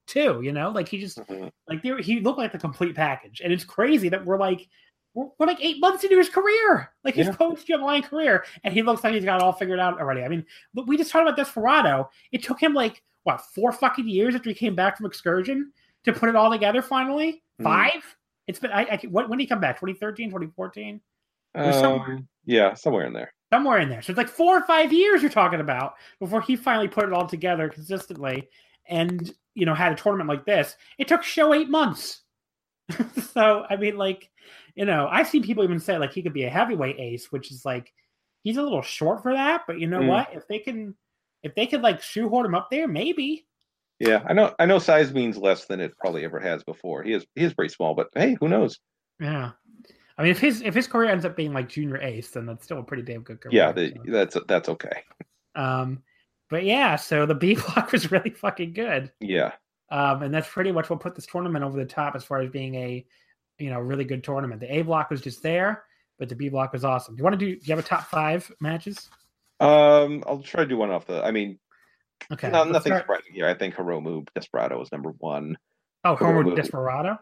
too. You know, like he just like he looked like the complete package, and it's crazy that we're like 8 months into his career, like his post-Young career, and he looks like he's got it all figured out already. I mean, we just talked about Desperado. It took him like 4 fucking years after he came back from Excursion to put it all together. Finally, 5. It's been when did he come back? 2013, 2014. Yeah, somewhere in there. Somewhere in there. So it's like 4 or 5 years you're talking about before he finally put it all together consistently, and had a tournament like this. It took Show 8 months. So I mean, like, I've seen people even say like he could be a heavyweight ace, which is like he's a little short for that. But you know what? If they could like shoehorn him up there, maybe. Yeah, I know size means less than it probably ever has before. He is pretty small, but hey, who knows? Yeah. I mean, if his career ends up being like junior ace, then that's still a pretty damn good career. Yeah, that's okay. But yeah, so the B block was really fucking good. Yeah. And that's pretty much what put this tournament over the top as far as being a, really good tournament. The A block was just there, but the B block was awesome. Do you have a top 5 matches? I'll try to do one off nothing surprising here. I think Hiromu Desperado is number 1. Oh, Hiromu Desperado?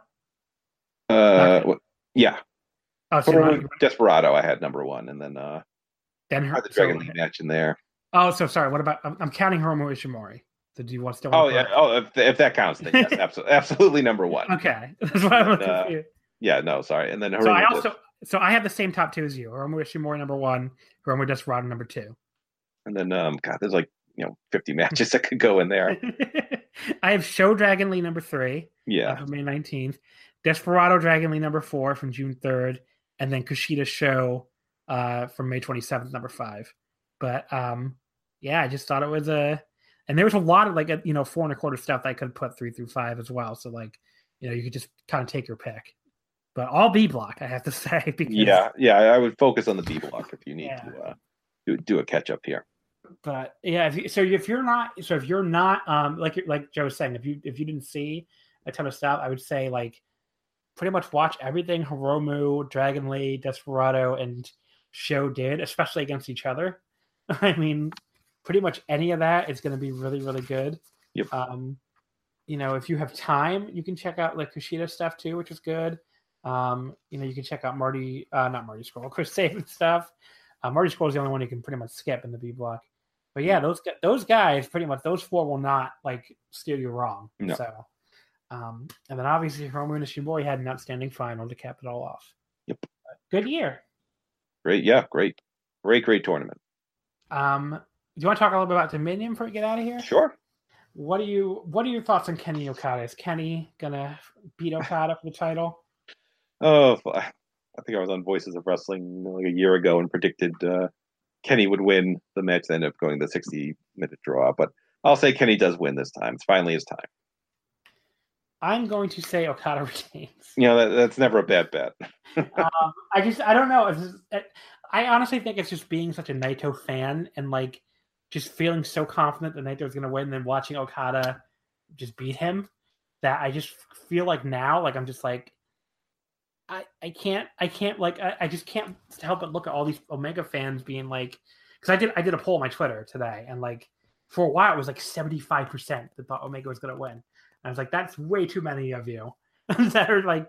Yeah. Oh, so Hiromu Desperado I had number 1, and then the Dragon League match in there. Oh, so sorry. What about? I'm counting Hiromu Ishimori. So do you want still? Oh yeah. Oh, if that counts, then yes, absolutely number 1. Okay, that's what I'm confused. Yeah, no, sorry. And then Hiromu I have the same top 2 as you. Hiromu Ishimori number 1, Hiromu Desperado number 2. And then there's like 50 matches that could go in there. I have Show Dragon Lee number 3. Yeah. From May 19th. Desperado Dragon Lee number 4 from June 3rd, and then Kushida Show from May 27th number 5. But yeah, I just thought it was and there was a lot of like 4 1/4 stuff that I could put 3 through 5 as well. So like you could just kind of take your pick. But all B block, I have to say. Because, yeah, I would focus on the B block if you need to do a catch up here. But yeah, if you're not like Joe was saying, if you didn't see a ton of stuff, I would say like pretty much watch everything Hiromu, Dragon Lee, Desperado, and Show did, especially against each other. I mean, pretty much any of that is going to be really, really good. Yep. If you have time, you can check out like Kushida stuff too, which is good. You can check out not Marty Scurll, Chris Sabin stuff. Marty Scurll is the only one you can pretty much skip in the B block. But yeah, those guys, pretty much those 4 will not like steer you wrong. No. So, and then obviously Hiromu Ishimori had an outstanding final to cap it all off. Yep. Good year. Great. Yeah. Great tournament. Do you want to talk a little bit about Dominion before we get out of here? Sure. What are your thoughts on Kenny Okada? Is Kenny gonna beat Okada for the title? Oh, I think I was on Voices of Wrestling like a year ago and predicted Kenny would win the match that ended up going the 60-minute draw. But I'll say Kenny does win this time. It's finally his time. I'm going to say Okada retains. That's never a bad bet. I don't know. I honestly think it's just being such a Naito fan and like just feeling so confident that Naito's going to win, and then watching Okada just beat him, that I just feel like now, like I'm just like, I just can't help but look at all these Omega fans being like, because I did a poll on my Twitter today, and like for a while it was like 75% that thought Omega was going to win. And I was like, that's way too many of you that are like,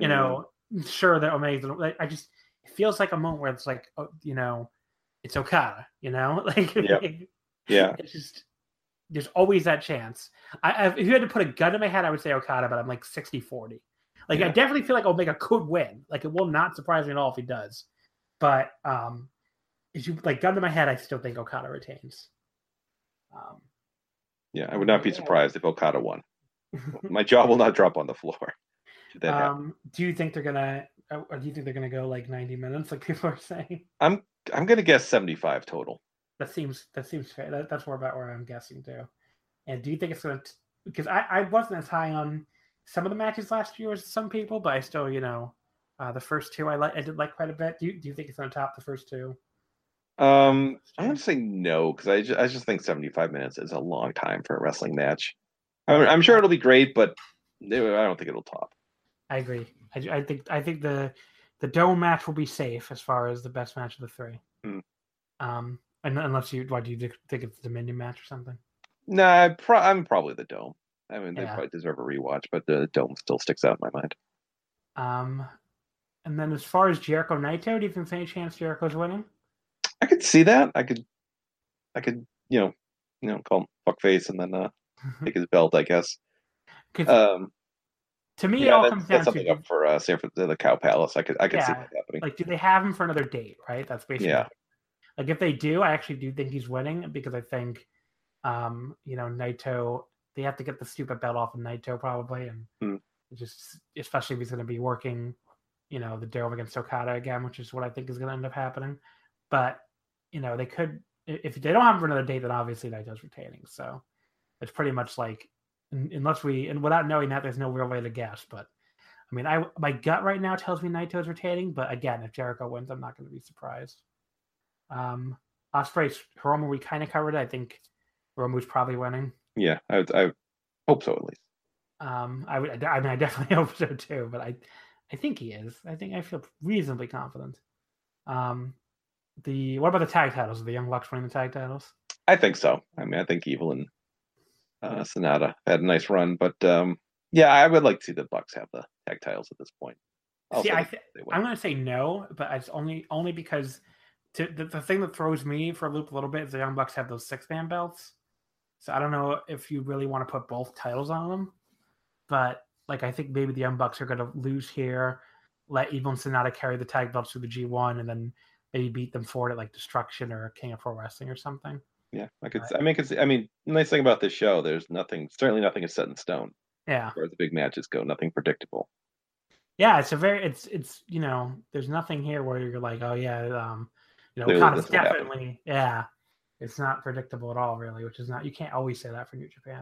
sure that Omega's going to win. It feels like a moment where it's like, it's Okada, like, yeah. It's just, there's always that chance. If you had to put a gun in my head, I would say Okada, but I'm like 60-40. Like, I definitely feel like Omega could win. Like, it will not surprise me at all if he does. But if you like gun to my head, I still think Okada retains. I would not be surprised if Okada won. My jaw will not drop on the floor. Should that happen. Do you think they're gonna? Or do you think they're gonna go like 90 minutes, like people are saying? I'm gonna guess 75 total. That seems fair. That's more about where I'm guessing too. And do you think it's gonna? Because I wasn't as high on some of the matches last year as some people, but I still, the first 2 I did like quite a bit. Do you think it's gonna top the first 2? I'm gonna say no, because I just think 75 minutes is a long time for a wrestling match. I'm sure it'll be great, but I don't think it'll top. I agree. I think the dome match will be safe as far as the best match of the 3. Unless do you think it's the Dominion match or something? Nah, I'm probably the dome. I mean, they Yeah. probably deserve a rewatch, but the Dome still sticks out in my mind. And then as far as Jericho Naito, do you think there's any chance Jericho's winning? I could see that. I could, call him fuckface and then take his belt, I guess. To me, it all comes down that's something to up for San Francisco, the Cow Palace. I could see that happening. Like, do they have him for another date? Right. That's basically Yeah. Like, if they do, I actually do think he's winning because I think, Naito, they have to get the stupid belt off of Naito probably, and just especially if he's going to be working, the Dome against Okada again, which is what I think is going to end up happening. But they could, if they don't have him for another date, then obviously Naito's retaining. So it's pretty much like, unless and without knowing that, there's no real way to guess. But I mean, my gut right now tells me Naito's retaining. But again, if Jericho wins, I'm not going to be surprised. Ospreay, Hiromu, we kind of covered it. I think Hiromu's probably winning. Yeah, I hope so at least. I definitely hope so too. But I think he is. I feel reasonably confident. What about the tag titles? Are the Young Bucks winning the tag titles? I think so. I mean, I think Evil and Sonata had a nice run, but I would like to see the Bucks have the tag titles at this point. I'm going to say no, but it's only because the thing that throws me for a loop a little bit is the Young Bucks have those 6-man belts. So I don't know if you really want to put both titles on them, but like I think maybe the Young Bucks are going to lose here, let Evil and Sonata carry the tag belts through the G1, and then maybe beat them for it at like Destruction or King of Pro Wrestling or something. Yeah, I mean, the nice thing about this show, certainly nothing is set in stone. Yeah. As far as the big matches go, nothing predictable. Yeah, it's there's nothing here where you're like, oh yeah, Okada's definitely, yeah, it's not predictable at all, really, which is not, you can't always say that for New Japan.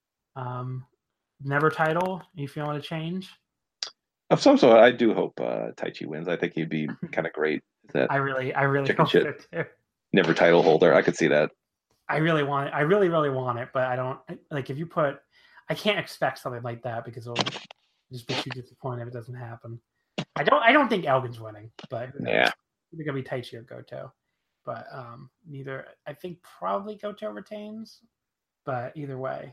Never title, you feeling a change? Of some sort, I do hope Taichi wins. I think he'd be kind of great. I really hope so too. Never title holder. I could see that. I really want it. I really, really want it, but I don't like if you I can't expect something like that because it'll just be too disappointed if it doesn't happen. I don't think Elgin's winning, but yeah, it's gonna be Taichi or Goto. But neither. I think probably Goto retains, but either way.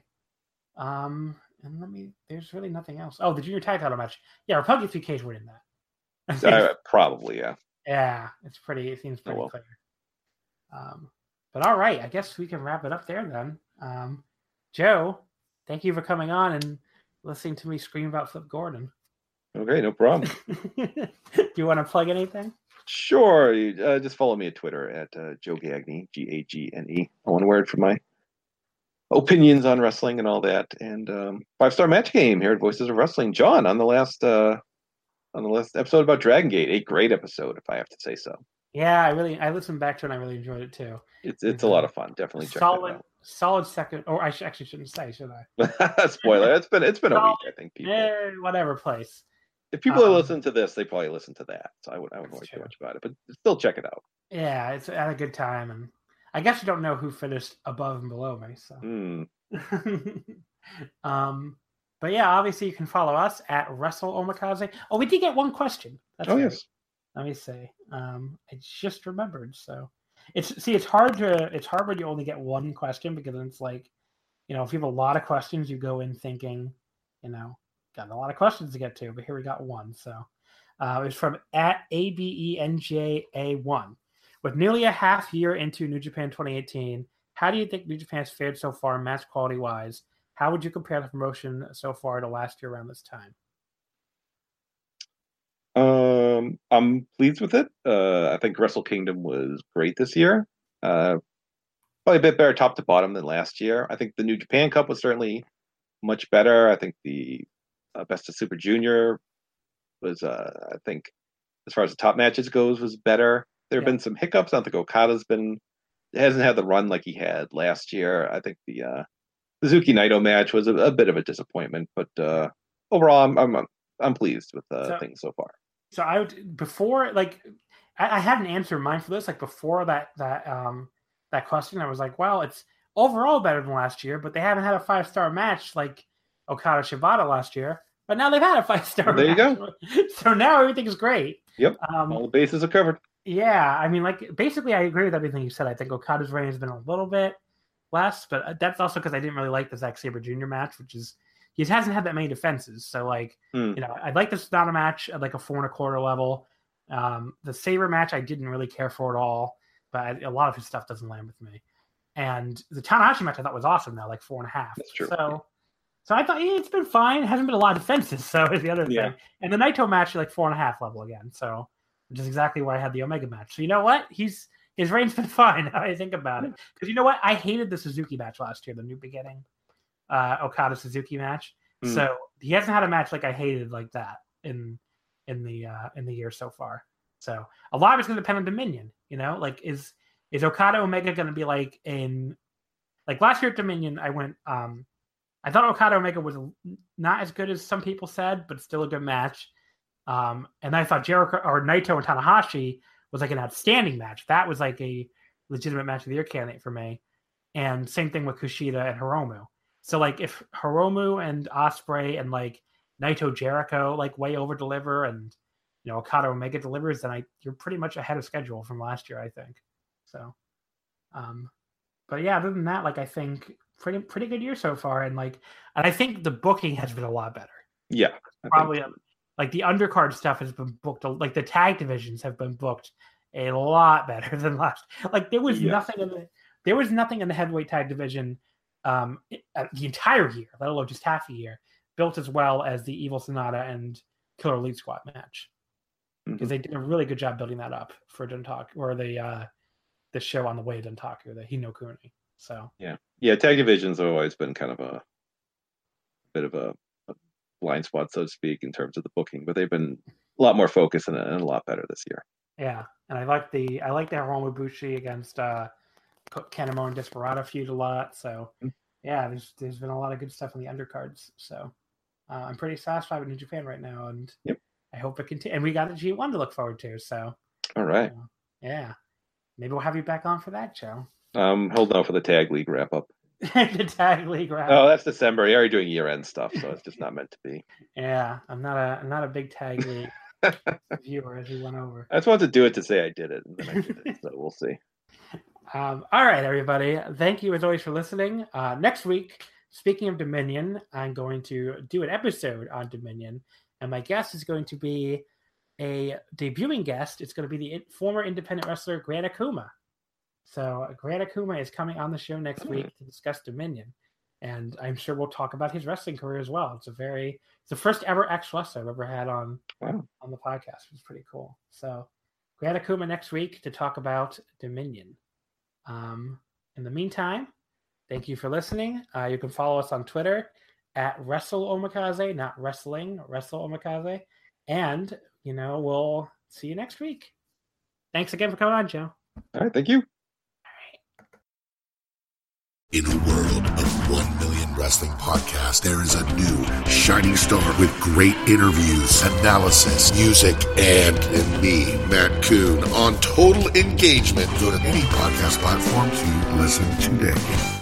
And there's really nothing else. Oh, the junior tag title match. Yeah, Roppongi 3K's winning that. Probably, yeah. Yeah, it seems pretty clear. But all right, I guess we can wrap it up there then. Joe, thank you for coming on and listening to me scream about Flip Gordon. Okay, no problem. Do you want to plug anything? Sure. Just follow me at Twitter at Joe Gagne, Gagne. One word for my opinions on wrestling and all that. And 5-star match game here at Voices of Wrestling. John, on the last episode about Dragon Gate, a great episode, if I have to say so. Yeah, I listened back to it and I really enjoyed it too. It's a lot of fun. Definitely check it out. Solid second, or I actually shouldn't say, should I? Spoiler. It's been a week, I think. People. Whatever place. If people are listening to this, they probably listen to that. So I wouldn't worry too much about it, but still check it out. Yeah, it's at a good time, and I guess you don't know who finished above and below me. So. But yeah, obviously you can follow us at Wrestle Omikaze. Oh, we did get one question. That's right. Yes. Let me say. I just remembered. So it's hard when you only get one question because it's like, if you have a lot of questions, you go in thinking, got a lot of questions to get to, but here we got one. So it's from at ABENJA1. With nearly a half year into New Japan 2018, how do you think New Japan has fared so far match quality wise? How would you compare the promotion so far to last year around this time? I'm pleased with it. I think Wrestle Kingdom was great this year. Probably a bit better top to bottom than last year. I think the New Japan Cup was certainly much better. I think the Best of Super Junior was, I think, as far as the top matches goes, was better. There have been some hiccups. I don't think Okada's hasn't had the run like he had last year. I think the Suzuki Naito match was a bit of a disappointment, but overall, I'm pleased with things so far. So I would I had an answer in mind for this. Like before that question, I was like, well, it's overall better than last year, but they haven't had a 5-star match like Okada Shibata last year. But now they've had a 5-star match. There you go. So now everything is great. Yep. All the bases are covered. Yeah, I mean, basically, I agree with everything you said. I think Okada's reign has been a little bit less, but that's also because I didn't really like the Zack Sabre Jr. match, which is he just hasn't had that many defenses. So like, I'd like the Sonata match at like a 4.25 level. The Sabre match I didn't really care for at all, but a lot of his stuff doesn't land with me. And the Tanahashi match I thought was awesome though, like 4.5. That's true. So I thought it's been fine. It hasn't been a lot of defenses, so is the other thing. And the Naito match like 4.5 level again. So which is exactly where I had the Omega match. So you know what? His reign's been fine. Now I think about it, because you know what? I hated the Suzuki match last year, the New Beginning, Okada Suzuki match. So he hasn't had a match like I hated like that in the year so far. So a lot of it's going to depend on Dominion. You know, like is Okada Omega going to be like in like last year at Dominion? I went. I thought Okada Omega was not as good as some people said, but still a good match. And I thought Jericho or Naito and Tanahashi was like an outstanding match. That was like a legitimate match of the year candidate for me. And same thing with Kushida and Hiromu. So like if Hiromu and Ospreay and like Naito Jericho like way over deliver and Okada Omega delivers, then you're pretty much ahead of schedule from last year, I think. So, but yeah, other than that, like I think pretty good year so far, and I think the booking has been a lot better. Yeah, probably like the undercard stuff has been booked, like the tag divisions have been booked a lot better than last. Like there was nothing in the heavyweight tag division the entire year, let alone just half a year, built as well as the Evil Sonata and Killer Elite Squad match, because they did a really good job building that up for Dontaku, or the show on the way to Dontaku, the Hinokuni. So yeah, tag divisions have always been kind of a bit of a blind spot, so to speak, in terms of the booking, but they've been a lot more focused and a lot better this year. Yeah, and I like the Hiromu Bushi against Kanemaru and Desperado feud a lot. So yeah, there's been a lot of good stuff in the undercards. So I'm pretty satisfied with New Japan right now, and I hope it continues. And we got a G1 to look forward to. So all right, yeah, maybe we'll have you back on for that, Joe. Hold on for the tag league wrap up. The tag league wrap. Oh, that's December. You're already doing year end stuff, so it's just not meant to be. Yeah, I'm not a big tag league viewer, as we went over. I just wanted to do it to say I did it, and then I did it. So we'll see. All right, everybody. Thank you as always for listening. Next week, speaking of Dominion, I'm going to do an episode on Dominion, and my guest is going to be a debuting guest. It's going to be the former independent wrestler Grant Akuma. So Grant Akuma is coming on the show next week to discuss Dominion, and I'm sure we'll talk about his wrestling career as well. It's the first ever ex-wrestler I've ever had on the podcast. It's pretty cool. So Grant Akuma next week to talk about Dominion. In the meantime, thank you for listening. You can follow us on Twitter at WrestleOmikaze, not wrestling, WrestleOmikaze. And, we'll see you next week. Thanks again for coming on, Joe. All right, thank you. In a world of 1 million wrestling podcasts, there is a new shining star with great interviews, analysis, music, and me, Matt Kuhn, on total engagement. Go to any podcast platform to listen today.